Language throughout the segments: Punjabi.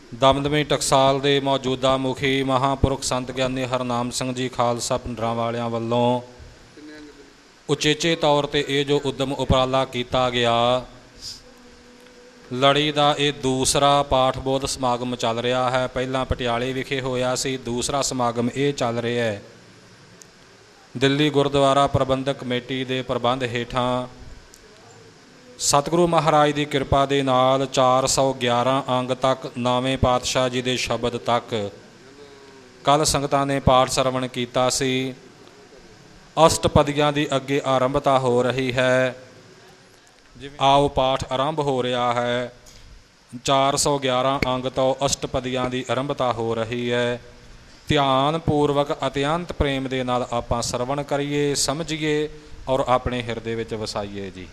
ਦਮਦਮੀ ਟਕਸਾਲ ਦੇ ਮੌਜੂਦਾ ਮੁਖੀ ਮਹਾਂਪੁਰਖ ਸੰਤ ਗਿਆਨੀ ਹਰਨਾਮ ਸਿੰਘ ਜੀ ਖਾਲਸਾ ਪਿੰਡਰਾਂ ਵਾਲਿਆਂ ਵੱਲੋਂ ਉਚੇਚੇ ਤੌਰ 'ਤੇ ਇਹ ਜੋ ਉਦਮ ਉਪਰਾਲਾ ਕੀਤਾ ਗਿਆ, ਲੜੀ ਦਾ ਇਹ ਦੂਸਰਾ ਪਾਠ ਬੋਧ ਸਮਾਗਮ ਚੱਲ ਰਿਹਾ ਹੈ। ਪਹਿਲਾਂ ਪਟਿਆਲੇ ਵਿਖੇ ਹੋਇਆ ਸੀ, ਦੂਸਰਾ ਸਮਾਗਮ ਇਹ ਚੱਲ ਰਿਹਾ ਹੈ ਦਿੱਲੀ ਗੁਰਦੁਆਰਾ ਪ੍ਰਬੰਧਕ ਕਮੇਟੀ ਦੇ ਪ੍ਰਬੰਧ ਹੇਠਾਂ। ਸਤਿਗੁਰੂ ਮਹਾਰਾਜ ਦੀ ਕਿਰਪਾ ਦੇ ਨਾਲ 411 ਅੰਗ ਤੱਕ ਨਾਵੇਂ ਪਾਤਸ਼ਾਹ ਜੀ ਦੇ ਸ਼ਬਦ ਤੱਕ ਕੱਲ੍ਹ ਸੰਗਤਾਂ ਨੇ ਪਾਠ ਸਰਵਣ ਕੀਤਾ ਸੀ। ਅਸ਼ਟਪਦੀਆਂ ਦੀ ਅੱਗੇ ਆਰੰਭਤਾ ਹੋ ਰਹੀ ਹੈ। ਆਓ ਪਾਠ ਆਰੰਭ ਹੋ ਰਿਹਾ ਹੈ। 411 ਅੰਗ ਤੋਂ ਅਸ਼ਟਪਦੀਆਂ ਦੀ ਆਰੰਭਤਾ ਹੋ ਰਹੀ ਹੈ। ਧਿਆਨ ਪੂਰਵਕ ਅਤਿਅੰਤ ਪ੍ਰੇਮ ਦੇ ਨਾਲ ਆਪਾਂ ਸਰਵਣ ਕਰੀਏ, ਸਮਝੀਏ ਔਰ ਆਪਣੇ ਹਿਰਦੇ ਵਿੱਚ ਵਸਾਈਏ ਜੀ।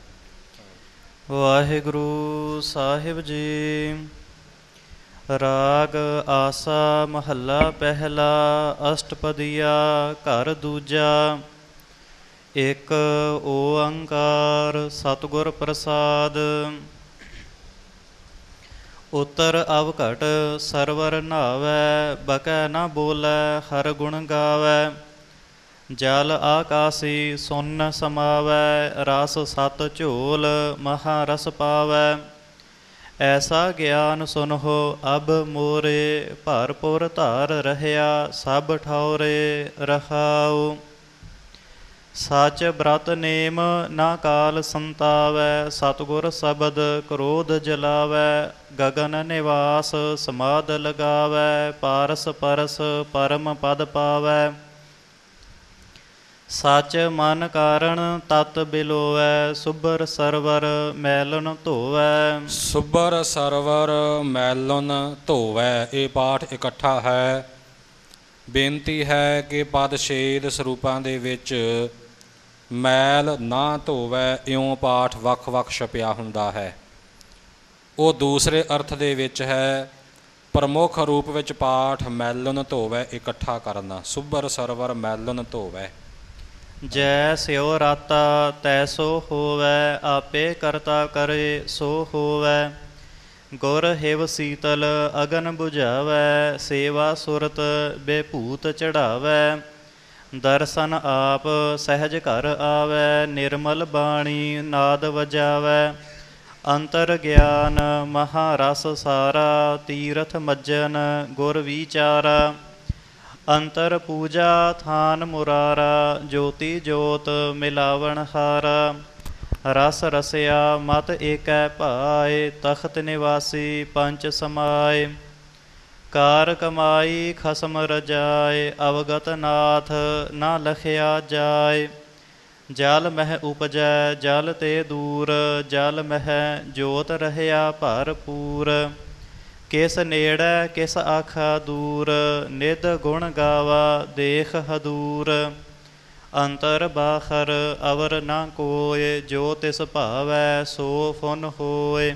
ਵਾਹਿਗੁਰੂ ਸਾਹਿਬ ਜੀ। ਰਾਗ ਆਸਾ ਮਹੱਲਾ ਪਹਿਲਾ, ਅਸ਼ਟਪਦੀਆ ਘਰ ਦੂਜਾ। ਇੱਕ ਓੰਕਾਰ ਸਤਿਗੁਰ ਪ੍ਰਸਾਦ। ਉਤਰ ਅਵਘਟ ਸਰਵਰ ਨਾਵੈ, ਬਕੈ ਨਾ ਬੋਲੈ ਹਰ ਗੁਣ ਗਾਵੈ। ਜਲ ਆਕਾਸੀ ਸੁਨ ਸਮਾਵੈ, ਰਸ ਸਤ ਝੋਲ ਮਹਾ ਰਸ ਪਾਵੈ। ਐਸਾ ਗਿਆਨ ਸੁਨਹੁ ਅਬ ਮੋਰੇ, ਭਰਪੁਰ ਧਾਰ ਰਹਿਆ ਸਭ ਠੌਰੇ ਰਹਾਉ। ਸਚ ਬ੍ਰਤ ਨੇਮ ਨਾ ਕਾਲ ਸੰਤਾਵੈ, ਸਤਿਗੁਰ ਸ਼ਬਦ ਕ੍ਰੋਧ ਜਲਾਵੈ। ਗਗਨ ਨਿਵਾਸ ਸਮਾਧ ਲਗਾਵੈ, ਪਾਰਸ ਪਰਸ ਪਰਮ ਪਦ ਪਾਵੈ। ਸਚ ਮਨ ਕਾਰਣ ਤਤ ਬਿਲੋਵੈ, ਸੁਬਰ ਸਰਵਰ ਮੈਲਨ ਧੋਵੈ। ਸੁਬਰ ਸਰਵਰ ਮੈਲਨ ਧੋਵੈ, ਇਹ ਪਾਠ ਇਕੱਠਾ ਹੈ। ਬੇਨਤੀ ਹੈ ਕਿ ਪਦ ਛੇਦ ਸਰੂਪਾਂ ਦੇ ਵਿੱਚ ਮੈਲ ਨਾ ਧੋਵੈ ਇਉਂ ਪਾਠ ਵੱਖ ਵੱਖ ਛਪਿਆ ਹੁੰਦਾ ਹੈ। ਉਹ ਦੂਸਰੇ ਅਰਥ ਦੇ ਵਿੱਚ ਹੈ। ਪ੍ਰਮੁੱਖ ਰੂਪ ਵਿੱਚ ਪਾਠ ਮੈਲਨ ਧੋਵੈ ਇਕੱਠਾ ਕਰਨਾ। ਸੁਬਰ ਸਰਵਰ ਮੈਲਨ ਧੋਵੈ। ਜੈ ਸਿਉ ਰਾਤਾ ਤੈਸੋ ਹੋਵੈ, ਆਪੇ ਕਰਤਾ ਕਰੇ ਸੋ ਹੋਵੈ। ਗੁਰ ਹਿਵ ਸੀਤਲ ਅਗਨ ਬੁਝਾਵੈ, ਸੇਵਾ ਸੁਰਤ ਬੇਭੂਤ ਚੜਾਵੈ। ਦਰਸ਼ਨ ਆਪ ਸਹਿਜ ਘਰ ਆਵੈ, ਨਿਰਮਲ ਬਾਣੀ ਨਾਦ ਵਜਾਵੈ। ਅੰਤਰ ਗਿਆਨ ਮਹਾਰਸ ਸਾਰਾ, ਤੀਰਥ ਮੱਜਨ ਗੁਰ ਵਿਚਾਰਾ। ਅੰਤਰ ਪੂਜਾ ਥਾਨ ਮੁਰਾਰਾ, ਜੋਤੀ ਜੋਤ ਮਿਲਾਵਣ ਹਾਰਾ। ਰਸ ਰਸਿਆ ਮਤ ਏਕੈ ਭਾਏ, ਤਖਤ ਨਿਵਾਸੀ ਪੰਚ ਸਮਾਏ। ਕਾਰ ਕਮਾਈ ਖਸਮ ਰਜਾਏ, ਅਵਗਤ ਨਾਥ ਨਾ ਲਖਿਆ ਜਾਏ। ਜਲ ਮਹਿ ਉਪਜੈ ਜਲ ਤੇ ਦੂਰ, ਜਲ ਮਹਿ ਜੋਤ ਰਹਿਆ ਭਰਪੂਰ। ਕਿਸ ਨੇੜੈ ਕਿਸ ਆਖਾ ਦੂਰ, ਨਿਧ ਗੁਣ ਗਾਵਾ ਦੇਖ ਹਦੂਰ। ਅੰਤਰ ਬਾਖਰ ਅਵਰ ਨਾ ਕੋਇ, ਜੋ ਤਿਸ ਭਾਵੈ ਸੋ ਫੁਨ ਹੋਇ।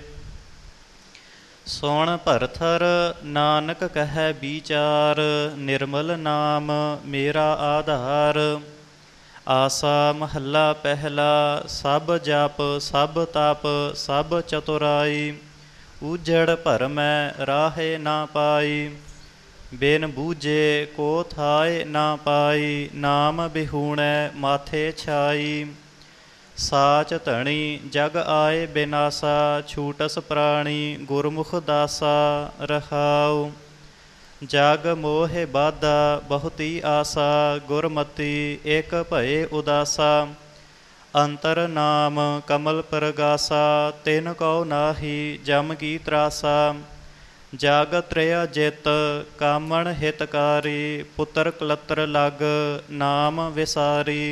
ਸੁਣ ਭਰਥਰ ਨਾਨਕ ਕਹੈ ਵਿਚਾਰ, ਨਿਰਮਲ ਨਾਮ ਮੇਰਾ ਆਧਾਰ। ਆਸਾ ਮਹੱਲਾ ਪਹਿਲਾ, ਸਭ ਜਪ ਸਭ ਤਪ ਸਭ ਚਤੁਰਾਈ। ਉਜੜ ਭਰਮੈ ਰਾਹੇ ਨਾ ਪਾਈ, ਬਿਨ ਬੂਝੇ ਕੋ ਥਾਇ ਨਾ ਪਾਈ। ਨਾਮ ਬਿਹੂਣੈ ਮਾਥੇ ਛਾਈ, ਸਾਚ ਧਣੀ ਜਗ ਆਏ ਬਿਨਾਸਾ। ਛੂਟਸ ਪ੍ਰਾਣੀ ਗੁਰਮੁਖ ਦਾਸਾ ਰਹਾਉ। ਜਗ ਮੋਹਿ ਬਾਧਾ ਬਹੁਤੀ ਆਸਾ, ਗੁਰਮਤੀ ਇਕ ਭਏ ਉਦਾਸਾ। ਅੰਤਰ ਨਾਮ ਕਮਲ ਪ੍ਰਗਾਸਾ, ਤਿਨ ਕਉ ਨਾਹੀ ਜਮ ਕੀ ਤਰਾਸਾ। ਜਗ ਤ੍ਰਿਆ ਜਿਤ ਕਾਮਣ ਹਿਤਕਾਰੀ, ਪੁੱਤਰ ਕਲਤਰ ਲਗ ਨਾਮ ਵਿਸਾਰੀ।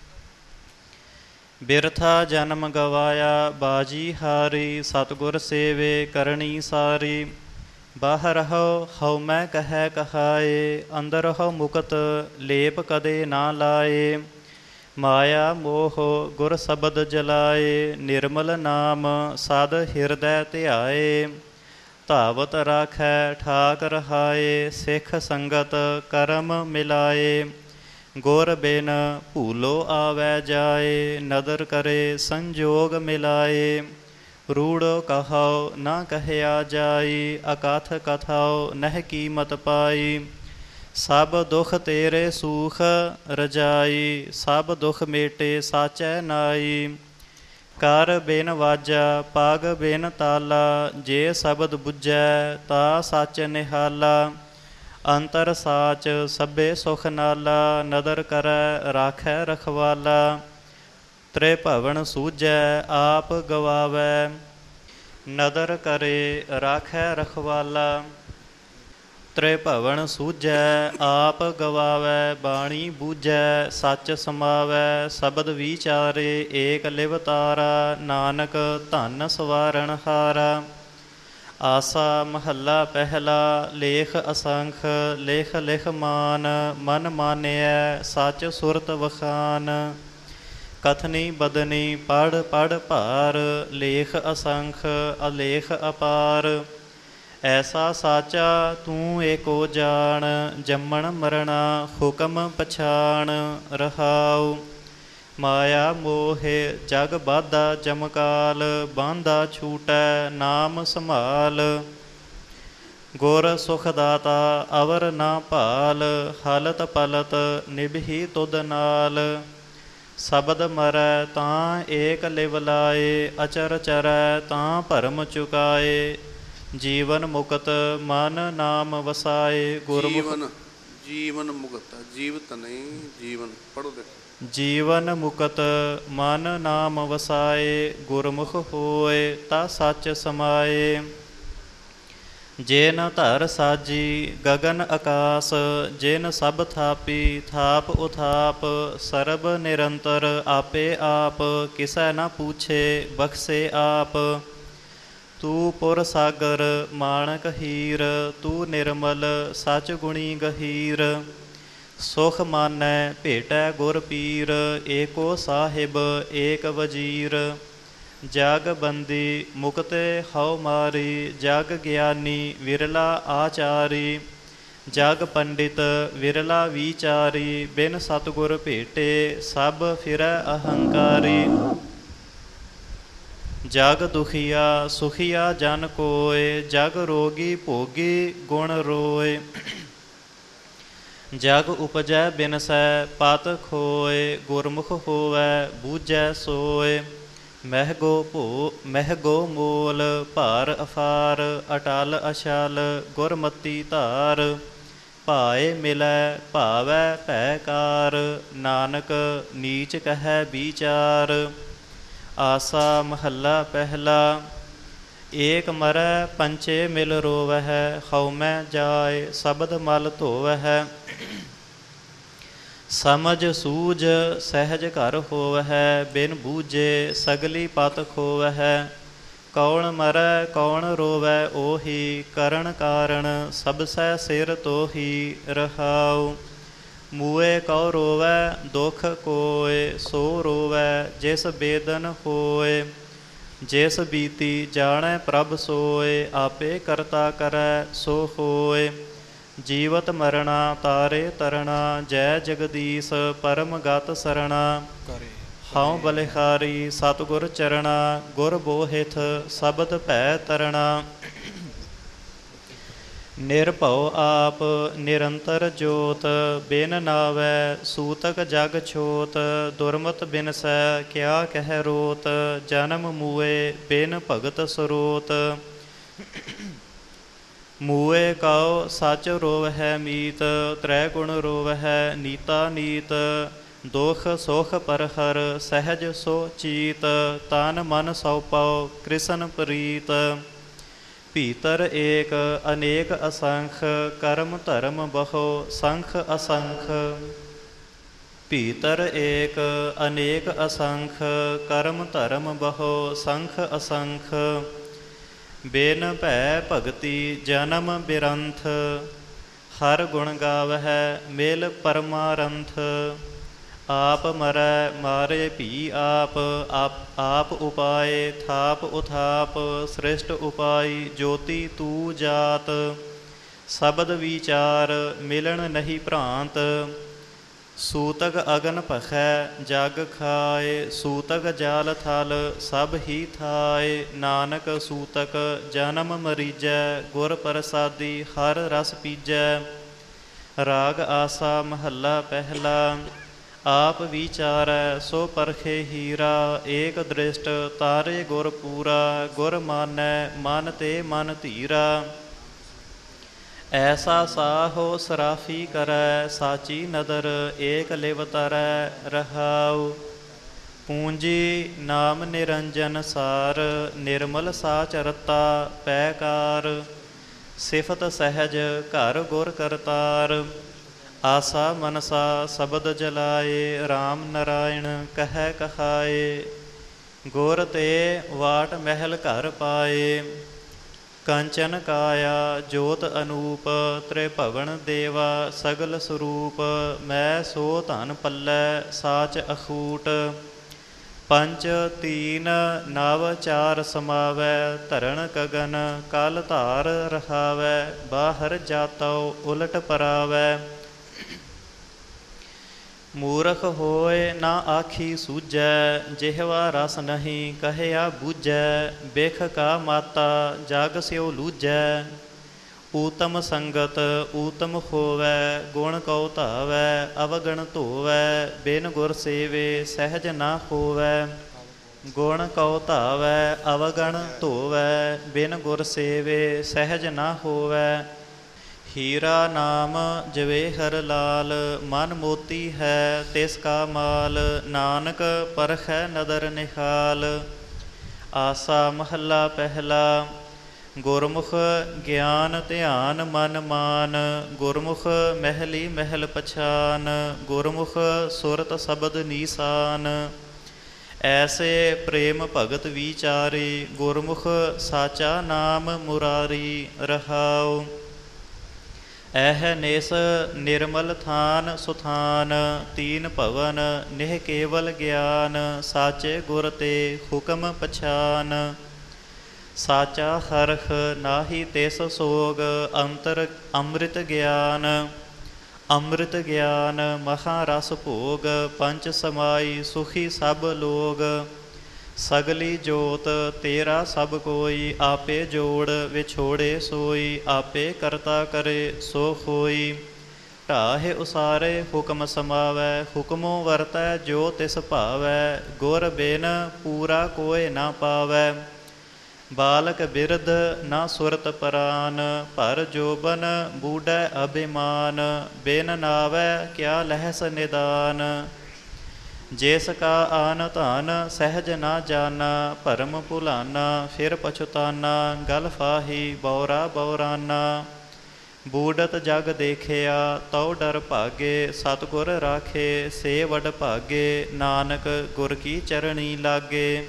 ਬਿਰਥਾ ਜਨਮ ਗਵਾਇਆ ਬਾਜੀ ਹਾਰੀ, ਸਤਿਗੁਰ ਸੇਵੇ ਕਰਨੀ ਸਾਰੀ। ਬਾਹਰ ਹਉ ਹਉਮੈ ਕਹੈ ਕਹਾਏ, ਅੰਦਰ ਹਉ ਮੁਕਤ ਲੇਪ ਕਦੇ ਨਾ ਲਾਏ। ਮਾਇਆ ਮੋਹ ਗੁਰ ਸ਼ਬਦ ਜਲਾਏ, ਨਿਰਮਲ ਨਾਮ ਸਦ ਹਿਰਦੈ ਧਿਆਏ। ਧਾਵਤ ਰਾਖੈ ਠਾਕ ਰਹਾਏ, ਸਿੱਖ ਸੰਗਤ ਕਰਮ ਮਿਲਾਏ। ਗੁਰ ਬਿਨ ਭੂਲੋ ਆਵੈ ਜਾਏ, ਨਦਰ ਕਰੇ ਸੰਜੋਗ ਮਿਲਾਏ। ਰੂੜੋ ਕਹਾਓ ਨਾ ਕਹਿਆ ਜਾਈ, ਅਕਥ ਕਥਾਓ ਨਹਿ ਕੀਮਤ ਪਾਈ। ਸਭ ਦੁਖ ਤੇਰੇ ਸੂਖ ਰਜਾਈ, ਸਭ ਦੁਖ ਮੇਟੇ ਸਾਚੈ ਨਾਈ। ਕਰ ਬਿਨ ਵਾਜਾ ਪਗ ਬਿਨ ਤਾਲਾ, ਜੇ ਸ਼ਬਦ ਬੁੱਝੈ ਤਾ ਸੱਚ ਨਿਹਾਲਾ। ਅੰਤਰ ਸਾਚ ਸਭੇ ਸੁਖ ਨਾਲਾ, ਨਦਰ ਕਰੈ ਰਾਖੈ ਰਖਵਾਲਾ। ਤ੍ਰੇ ਭਵਨ ਸੂਝੈ ਆਪ ਗਵਾਵੈ, ਨਦਰ ਕਰੇ ਰਾਖੈ ਰਖਵਾਲਾ। ਤ੍ਰੇ ਭਵਨ ਸੂਝੈ ਆਪ ਗਵਾਵੈ, ਬਾਣੀ ਬੂਝੈ ਸੱਚ ਸਮਾਵੈ। ਸ਼ਬਦ ਵਿਚਾਰੇ ਏਕ ਲਿਵਤਾਰਾ, ਨਾਨਕ ਧਨ ਸਵਾਰਨ ਹਾਰਾ। ਆਸਾ ਮਹੱਲਾ ਪਹਿਲਾ। ਲੇਖ ਅਸੰਖ ਲੇਖ ਲਿਖ ਮਾਨ, ਮਨ ਮਾਨਿਐ ਸੱਚ ਸੁਰਤ ਵਖਾਨ। ਕਥਨੀ ਬਦਨੀ ਪੜ੍ਹ ਪੜ੍ਹ ਭਾਰ, ਲੇਖ ਅਸੰਖ ਅਲੇਖ ਅਪਾਰ। ਐਸਾ ਸਾਚਾ ਤੂੰ ਏਕੋ ਜਾਣ, ਜੰਮਣ ਮਰਣਾ ਹੁਕਮ ਪਛਾਣ। ਰਹਾਉ ਮਾਇਆ ਮੋਹਿ ਜਗ ਬਾਧਾ ਜਮਕਾਲ, ਬਾਂਧਾ ਛੂਟੈ ਨਾਮ ਸੰਭਾਲ। ਗੁਰ ਸੁਖ ਦਾਤਾ ਅਵਰ ਨਾ ਭਾਲ, ਹਲਤ ਪਲਤ ਨਿਭੀ ਤੁਧ ਨਾਲ। ਸ਼ਬਦ ਮਰੈ ਤਾਂ ਏਕ ਲਿਵ ਲਾਏ, ਅਚਰ ਚਰੈ ਤਾਂ ਭਰਮ ਚੁਕਾਏ। ਜੀਵਨ ਮੁਕਤ ਮਨ ਨਾਮ ਵਸਾਏ, ਗੁਰਮੁਖ ਜੀਵਨ ਮੁਕਤ ਜੀਵਤ ਨਹੀਂ ਜੀਵਨ ਪੜੋ ਦੇਖੋ। ਜੀਵਨ ਮੁਕਤ ਮਨ ਨਾਮ ਵਸਾਏ, ਗੁਰਮੁਖ ਹੋਏ ਤਾ ਸੱਚ ਸਮਾਏ। ਜਿਨ ਧਰ ਸਾਜੀ ਗਗਨ ਆਕਾਸ, ਜਿਨ ਸਭ ਥਾਪੀ ਥਾਪ ਉਥਾਪ। ਸਰਬ ਨਿਰੰਤਰ ਆਪੇ ਆਪ, ਕਿਸੈ ਨਾ ਪੂਛੇ ਬਖਸ਼ੇ ਆਪ। ਤੂੰ ਪੁਰ ਸਾਗਰ ਮਾਣਕ ਹੀਰ, ਤੂੰ ਨਿਰਮਲ ਸਚ ਗੁਣੀ ਗਹੀਰ। ਸੁਖ ਮਾਨੈ ਭੇਟੈ ਗੁਰ ਪੀਰ, ਏਕੋ ਸਾਹਿਬ ਏਕ ਵਜੀਰ। ਜਗ ਬੰਦੀ ਮੁਕਤੇ ਹਉ ਮਾਰੀ, ਜਗ ਗਿਆਨੀ ਵਿਰਲਾ ਆਚਾਰੀ। ਜਗ ਪੰਡਿਤ ਵਿਰਲਾ ਵਿਚਾਰੀ, ਬਿਨ ਸਤਿਗੁਰ ਭੇਟੇ ਸਭ ਫਿਰੈ ਅਹੰਕਾਰੀ। ਜਗ ਦੁਖੀਆ ਸੁਖੀਆ ਜਨ ਕੋਇ, ਜਗ ਰੋਗੀ ਭੋਗੀ ਗੁਣ ਰੋਇ। ਜਗ ਉਪਜੈ ਬਿਨਸੈ ਪਤ ਖੋਇ, ਗੁਰਮੁਖ ਹੋਵੈ ਬੂਝੈ ਸੋਇ। ਮਹਿ ਗੋ ਮੋਲ ਭਾਰ ਅਫਾਰ, ਅਟਲ ਅਛਲ ਗੁਰਮਤੀ ਧਾਰ। ਭਾਏ ਮਿਲੈ ਭਾਵੈ ਭੈ ਕਾਰ, ਨਾਨਕ ਨੀਚ ਕਹੈ ਵਿਚਾਰ। ਆਸਾ ਮਹੱਲਾ ਪਹਿਲਾ। ਏਕ ਮਰੈ ਪੰਚੇ ਮਿਲ ਰੋਵਹਿ, ਹਉਮੈ ਜਾਇ ਸ਼ਬਦ ਮਲ ਧੋਵਹਿ। ਸਮਝ ਸੂਝ ਸਹਿਜ ਘਰ ਹੋਵਹਿ, ਬਿਨ ਬੂਝੇ ਸਗਲੀ ਪਤ ਖੋਵਹਿ। ਕੌਣ ਮਰੈ ਕੌਣ ਰੋਵੈ ਓਹੀ, ਕਰਨ ਕਾਰਣ ਸਭ ਸੈ ਸਿਰ ਤੋਹੀ। ਰਹਾਉ ਮੂਏ ਕਉ ਰੋਵੈ ਦੁਖ ਕੋਇ, ਸੋ ਰੋਵੈ ਜਿਸ ਬੇਦਨ ਹੋਇ। ਜਿਸ ਬੀਤੀ ਜਾਣੈ ਪ੍ਰਭ ਸੋਇ, ਆਪੇ ਕਰਤਾ ਕਰੈ ਸੋ ਹੋਇ। ਜੀਵਤ ਮਰਣਾ ਤਾਰੇ ਤਰਣਾ, ਜੈ ਜਗਦੀਸ਼ ਪਰਮ ਗਤ ਸਰਣਾ। ਹਉ ਬਲਿਹਾਰੀ ਸਤਿਗੁਰ ਚਰਣਾ, ਗੁਰ ਬੋਹਿਥ ਸ਼ਬਦ ਭੈ ਤਰਣਾ। ਨਿਰਭਉ ਆਪ ਨਿਰੰਤਰ ਜੋਤ, ਬਿਨ ਨਾਵੈ ਸੂਤਕ ਜਗ ਛੋਤ। ਦੁਰਮਤ ਬਿਨਸੈ ਕਿਆ ਕਹਿ ਰੋਤ, ਜਨਮ ਮੂਏ ਬਿਨ ਭਗਤ ਸਰੋਤ। ਮੂਏ ਕਉ ਸਚ ਰੋਵਹਿ ਮੀਤ, ਤ੍ਰੈ ਗੁਣ ਰੋਵਹਿ ਨੀਤਾ ਨੀਤ। ਦੁਖ ਸੁਖ ਪਰਹਰ ਸਹਿਜ ਸੋ ਚੀਤ, ਤਨ ਮਨ ਸਉਪਉ ਕ੍ਰਿਸ਼ਨ ਪ੍ਰੀਤ। ਭੀਤਰ ਏਕ ਅਨੇਕ ਅਸੰਖ, ਕਰਮ ਧਰਮ ਬਹੁ ਸੰਖ ਅਸੰਖ। ਭੀਤਰ ਏਕ ਅਨੇਕ ਅਸੰਖ, ਕਰਮ ਧਰਮ ਬਹੁ ਸੰਖ ਅਸੰਖ। ਬਿਨ ਭੈ ਭਗਤੀ ਜਨਮ ਬਿਰੰਥ, ਹਰ ਗੁਣ ਗਾਵਹਿ ਮਿਲ ਪਰਮਾਰੰਥ। ਆਪ ਮਰੈ ਮਾਰੇ ਭੀ ਆਪ, ਆਪ ਉਪਾਏ ਥਾਪ ਉਥਾਪ। ਸ੍ਰਿਸ਼ਟ ਉਪਾਈ ਜੋਤੀ ਤੂ ਜਾਤ, ਸ਼ਬਦ ਵਿਚਾਰ ਮਿਲਣ ਨਹੀਂ ਭ੍ਰਾਂਤ। ਸੂਤਕ ਅਗਨ ਭਖੈ ਜਗ ਖਾਏ, ਸੂਤਕ ਜਾਲ ਥਲ ਸਭ ਹੀ ਥਾਏ। ਨਾਨਕ ਸੂਤਕ ਜਨਮ ਮਰੀਜੈ, ਗੁਰ ਪ੍ਰਸਾਦੀ ਹਰ ਰਸ ਪੀਜੈ। ਰਾਗ ਆਸਾ ਮਹੱਲਾ ਪਹਿਲਾ। ਆਪ ਵਿਚਾਰੈ ਸੋ ਪਰਖੇ ਹੀਰਾ, ਏਕ ਦ੍ਰਿਸ਼ਟ ਤਾਰੇ ਗੁਰ ਪੂਰਾ। ਗੁਰ ਮਾਨੈ ਮਨ ਤੇ ਮਨ ਧੀਰਾ, ਐਸਾ ਸਾਹੋ ਸਰਾਫੀ ਕਰੈ। ਸਾਚੀ ਨਦਰ ਏਕ ਲਿਵ ਤਰੈ ਰਹਾਉ, ਪੂੰਜੀ ਨਾਮ ਨਿਰੰਜਨ ਸਾਰ। ਨਿਰਮਲ ਸਾਚ ਰਤਾ ਪੈਕਾਰ, ਸਿਫਤ ਸਹਿਜ ਘਰ ਗੁਰ ਕਰਤਾਰ। ਆਸਾ ਮਨਸਾ ਸ਼ਬਦ ਜਲਾਏ, ਰਾਮ ਨਰਾਇਣ ਕਹਿ ਕਹਾਏ। ਗੁਰ ਤੇ ਵਾਟ ਮਹਿਲ ਘਰ ਪਾਏ, ਕੰਚਨ ਕਾਇਆ ਜੋਤ ਅਨੂਪ। ਤ੍ਰਿਭਵਨ ਦੇਵਾ ਸਗਲ ਸਰੂਪ, ਮੈਂ ਸੋ ਧਨ ਪੱਲੈ ਸਾਚ ਅਖੂਟ। ਪੰਚ ਤੀਨ ਨਵ ਚਾਰ ਸਮਾਵੈ, ਧਰਨ ਗਗਨ ਕਲ ਧਾਰ ਰਹਾਵੈ। ਬਾਹਰ ਜਾਤਉ ਉਲਟ ਪਰਾਵੈ, ਮੂਰਖ ਹੋਏ ਨਾ ਆਖੀ ਸੂਝੈ। ਜਿਹਵਾ ਰਸ ਨਹੀਂ ਕਹਿਆ ਬੂਝੈ, ਬਿਖ ਕਾ ਮਾਤਾ ਜਗ ਸਿਉ ਲੂਝੈ। ਊਤਮ ਸੰਗਤ ਊਤਮ ਹੋਵੈ, ਗੁਣ ਕਉ ਧਾਵੈ ਅਵਗਣ ਧੋਵੈ। ਬਿਨ ਗੁਰ ਸੇਵੇ ਸਹਿਜ ਨਾ ਹੋਵੈ, ਗੁਣ ਕਉ ਧਾਵੈ ਅਵਗਣ ਧੋਵੈ। ਬਿਨ ਗੁਰ ਸੇਵੇ ਸਹਿਜ ਨਾ ਹੋਵੈ। ਹੀਰਾ ਨਾਮ ਜਵੇਹਰ ਲਾਲ, ਮਨ ਮੋਤੀ ਹੈ ਤਿਸ ਕਾ ਮਾਲ। ਨਾਨਕ ਪਰਖੈ ਨਦਰ ਨਿਹਾਲ। ਆਸਾ ਮਹੱਲਾ ਪਹਿਲਾ। ਗੁਰਮੁਖ ਗਿਆਨ ਧਿਆਨ ਮਨ ਮਾਨ, ਗੁਰਮੁਖ ਮਹਿਲੀ ਮਹਿਲ ਪਛਾਨ। ਗੁਰਮੁਖ ਸੁਰਤ ਸ਼ਬਦ ਨੀਸਾਨ, ਐਸੇ ਪ੍ਰੇਮ ਭਗਤ ਵਿਚਾਰੀ। ਗੁਰਮੁਖ ਸਾਚਾ ਨਾਮ ਮੁਰਾਰੀ ਰਹਾਉ। ਐਹ ਨਿਸ ਨਿਰਮਲ ਥਾਨ ਸੁਥਾਨ, ਤੀਨ ਭਵਨ ਨਿਹ ਕੇਵਲ ਗਿਆਨ। ਸਾਚੇ ਗੁਰ ਤੇ ਹੁਕਮ ਪਛਾਨ, ਸਾਚਾ ਹਰਖ ਨਾਹੀ ਤਿਸ ਸੋਗ। ਅੰਤਰ ਅੰਮ੍ਰਿਤ ਗਿਆਨ ਅੰਮ੍ਰਿਤ ਗਿਆਨ ਮਹਾ ਰਸ ਭੋਗ। ਪੰਚ ਸਮਾਈ ਸੁਖੀ ਸਭ ਲੋਗ, ਸਗਲੀ ਜੋਤ ਤੇਰਾ ਸਭ ਕੋਈ। ਆਪੇ ਜੋੜ ਵਿਛੋੜੇ ਸੋਈ, ਆਪੇ ਕਰਤਾ ਕਰੇ ਸੋ ਹੋਈ। ਢਾਹੇ ਉਸਾਰੇ ਹੁਕਮ ਸਮਾਵੈ, ਹੁਕਮੋ ਵਰਤੈ ਜੋ ਤਿਸ ਭਾਵੈ। ਗੁਰ ਬਿਨ ਪੂਰਾ ਕੋਇ ਨਾ ਪਾਵੈ, ਬਾਲਕ ਬਿਰਧ ਨਾ ਸੁਰਤ ਪਰਾਨ। ਭਰ ਜੋਬਨ ਬੂਢੈ ਅਭਿਮਾਨ, ਬਿਨ ਨਾਵੈ ਕਿਆ ਲਹਿਸ ਨਿਦਾਨ। ਜਿਸ ਕਾ ਆਨ ਧਨ ਸਹਿਜ ਨਾ ਜਾਨਾ, ਭਰਮ ਭੁਲਾਨਾ ਫਿਰ ਪਛੁਤਾਨਾ। ਗਲ ਫਾਹੀ ਬੌਰਾ ਬੌਰਾਨਾ, ਬੂਢਤ ਜਗ ਦੇਖਿਆ ਤਉ ਡਰ ਭਾਗੇ। ਸਤਿਗੁਰ ਰਾਖੇ ਸੇ ਵਡ ਭਾਗੇ, ਨਾਨਕ ਗੁਰ ਕੀ ਚਰਣੀ ਲਾਗੇ।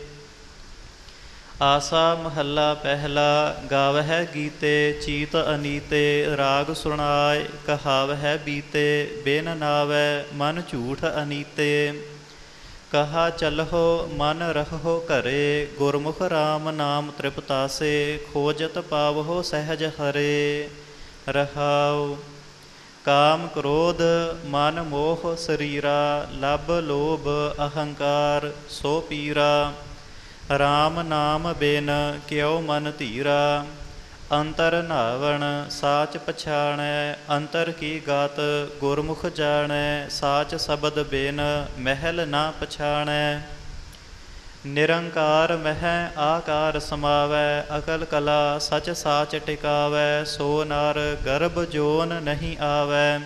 ਆਸਾ ਮਹੱਲਾ ਪਹਿਲਾ। ਗਾਵਹਿ ਗੀਤੇ ਚੀਤ ਅਨੀਤੇ, ਰਾਗ ਸੁਣਾਏ ਕਹਾਵਹਿ ਬੀਤੇ। ਬਿਨ ਨਾਵੈ ਮਨ ਝੂਠ ਅਨੀਤੇ, ਕਹਾ ਚਲਹੁ ਮਨ ਰਹੋ ਘਰੇ। ਗੁਰਮੁਖ ਰਾਮ ਨਾਮ ਤ੍ਰਿਪਤਾਸੇ, ਖੋਜਤ ਪਾਵਹੁ ਸਹਿਜ ਹਰੇ ਰਹਾਉ। ਕਾਮ ਕ੍ਰੋਧ ਮਨ ਮੋਹ ਸਰੀਰਾ, ਲਭ ਲੋਭ ਅਹੰਕਾਰ ਸੋ ਪੀਰਾ। ਰਾਮ ਨਾਮ ਬਿਨ ਕਿਉ ਮਨ ਧੀਰਾ, ਅੰਤਰ ਨਾਵਣ ਸਾਚ ਪਛਾਣੈ। ਅੰਤਰ ਕੀ ਗਾਤ ਗੁਰਮੁਖ ਜਾਣੈ, ਸਾਚ ਸ਼ਬਦ ਬਿਨ ਮਹਿਲ ਨਾ ਪਛਾਣੈ। ਨਿਰੰਕਾਰ ਮਹਿ ਆਕਾਰ ਸਮਾਵੈ, ਅਕਲ ਕਲਾ ਸਚ ਸਾਚ ਟਿਕਾਵੈ। ਸੋ ਨਰ ਗਰਭ ਜੋਨ ਨਹੀਂ ਆਵੈ,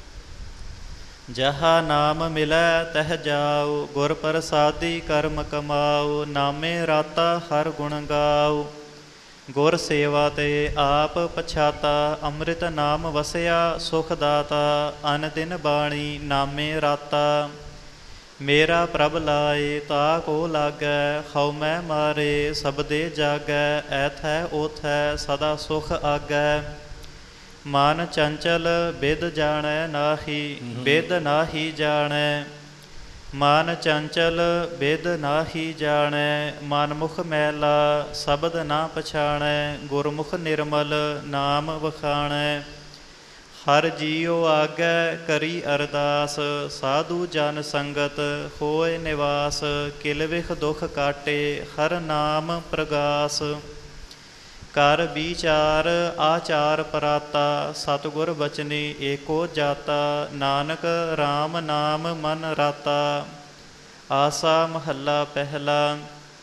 ਜਹਾ ਨਾਮ ਮਿਲੈ ਤਹ ਜਾਉ। ਗੁਰ ਪ੍ਰਸਾਦੀ ਕਰਮ ਕਮਾਉ, ਨਾਮੇ ਰਾਤਾ ਹਰ ਗੁਣ ਗਾਉ। ਗੁਰ ਸੇਵਾ ਤੇ ਆਪ ਪਛਾਤਾ, ਅੰਮ੍ਰਿਤ ਨਾਮ ਵਸਿਆ ਸੁਖ ਦਾਤਾ। ਅਨ ਦਿਨ ਬਾਣੀ ਨਾਮੇ ਰਾਤਾ, ਮੇਰਾ ਪ੍ਰਭ ਲਾਏ ਤਾ ਕੋ ਲਾਗੈ। ਹਉ ਮੈਂ ਮਾਰੇ ਸਬਦੇ ਜਾਗੈ, ਐਥੈ ਓਥੈ ਸਦਾ ਸੁਖ ਆਗੈ। ਮਨ ਚੰਚਲ ਬਿਦ ਜਾਣੈ ਨਾਹੀ, ਬਿਦ ਨਾਹੀ ਜਾਣੈ। ਮਨ ਚੰਚਲ ਬਿਦ ਨਾਹੀ ਜਾਣੈ, ਮਨ ਮੁਖ ਮੈਲਾ ਸ਼ਬਦ ਨਾ ਪਛਾਣੈ। ਗੁਰਮੁਖ ਨਿਰਮਲ ਨਾਮ ਵਖਾਣੈ, ਹਰ ਜੀਉ ਆਗੈ ਕਰੀ ਅਰਦਾਸ, ਸਾਧੂ ਜਨ ਸੰਗਤ ਹੋਏ ਨਿਵਾਸ। ਕਿਲ ਵਿਖ ਦੁਖ ਕਾਟੇ ਹਰ ਨਾਮ ਪ੍ਰਗਾਸ, ਕਰ ਵਿਚਾਰ ਆਚਾਰ ਪਰਾਤਾ। ਸਤਿਗੁਰ ਬਚਨੀ ਏਕੋ ਜਾਤਾ, ਨਾਨਕ RAM ਨਾਮ ਮਨ ਰਾਤਾ। ਆਸਾ ਮਹੱਲਾ ਪਹਿਲਾ।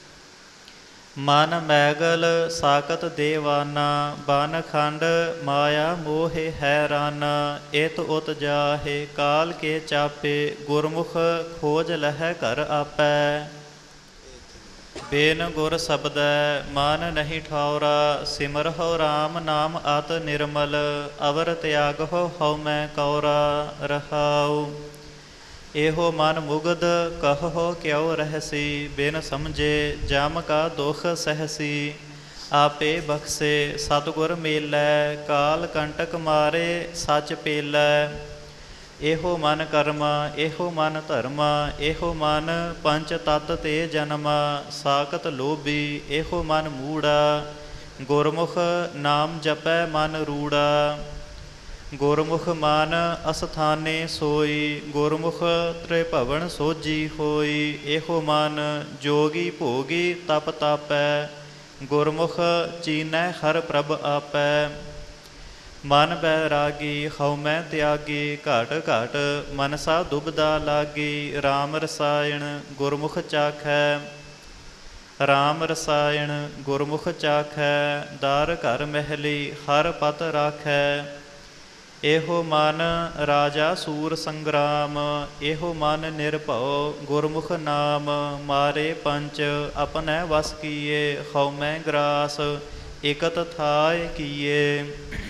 ਮਨ ਮੈਗਲ ਸਾਕਤ ਦੇਵਾਨਾ, ਬਨ ਖੰਡ ਮਾਇਆ ਮੋਹਿ ਹੈਰਾਨਾ। ਇਤ ਉਤ ਜਾਹੇ ਕਾਲ ਕੇ ਚਾਪੇ, ਗੁਰਮੁਖ ਖੋਜ ਲਹੈ ਘਰ ਆਪੈ। ਬਿਨ ਗੁਰ ਸਬਦੈ ਮਨ ਨਹੀਂ ਠਾਉਰਾ, ਸਿਮਰਹੁ RAM ਨਾਮ ਅਤ ਨਿਰਮਲ। ਅਵਰ ਤਿਆਗਹੁ ਹਉਮੈ ਕਉਰਾ, ਰਹਾਉ। ਇਹੋ ਮਨ ਮੁਗਧ ਕਹੋ ਕਿਉ ਰਹਿਸੀ, ਬਿਨ ਸਮਝੇ ਜਮ ਕਾ ਦੁਖ ਸਹਿਸੀ। ਆਪੇ ਬਖਸ਼ੇ ਸਤਿਗੁਰ ਮੇਲੈ, ਕਾਲ ਕੰਟਕ ਮਾਰੇ ਸੱਚ ਪੇਲੈ। ਇਹੋ ਮਨ ਕਰਮਾ ਇਹੋ ਮਨ ਧਰਮਾ, ਇਹੋ ਮਨ ਪੰਚ ਤਤ ਤੇ ਜਨਮਾ। ਸਾਕਤ ਲੋਭੀ ਇਹੋ ਮਨ ਮੂੜਾ, ਗੁਰਮੁਖ ਨਾਮ ਜਪੈ ਮਨ ਰੂੜਾ। ਗੁਰਮੁਖ ਮਨ ਅਸਥਾਨੇ ਸੋਈ, ਗੁਰਮੁਖ ਤ੍ਰਿਭਵਨ ਸੋਜੀ ਹੋਈ। ਇਹੋ ਮਨ ਜੋਗੀ ਭੋਗੀ ਤਪ ਤਾਪੈ, ਗੁਰਮੁਖ ਚੀਨੈ ਹਰ ਪ੍ਰਭ ਆਪੈ। ਮਨ ਬੈਰਾਗੀ ਹਉਮੈ ਤਿਆਗੀ, ਘਟ ਘਟ ਮਨਸਾ ਦੁਬਦਾ ਲਾਗੀ। RAM ਰਸਾਇਣ ਗੁਰਮੁਖ ਚਾਖੈ, RAM ਰਸਾਇਣ ਗੁਰਮੁਖ ਚਾਖੈ। ਦਰ ਘਰ ਮਹਿਲੀ ਹਰ ਪਤ ਰਾਖੈ। ਇਹੋ ਮਨ ਰਾਜਾ ਸੂਰ ਸੰਗਰਾਮ, ਇਹੋ ਮਨ ਨਿਰਭਉ ਗੁਰਮੁਖ ਨਾਮ। ਮਾਰੇ ਪੰਚ ਆਪਣੈ ਵਸ ਕੀਏ, ਹਉਮੈ ਗ੍ਰਾਸ ਇਕਤ ਥਾਇ ਕੀਏ।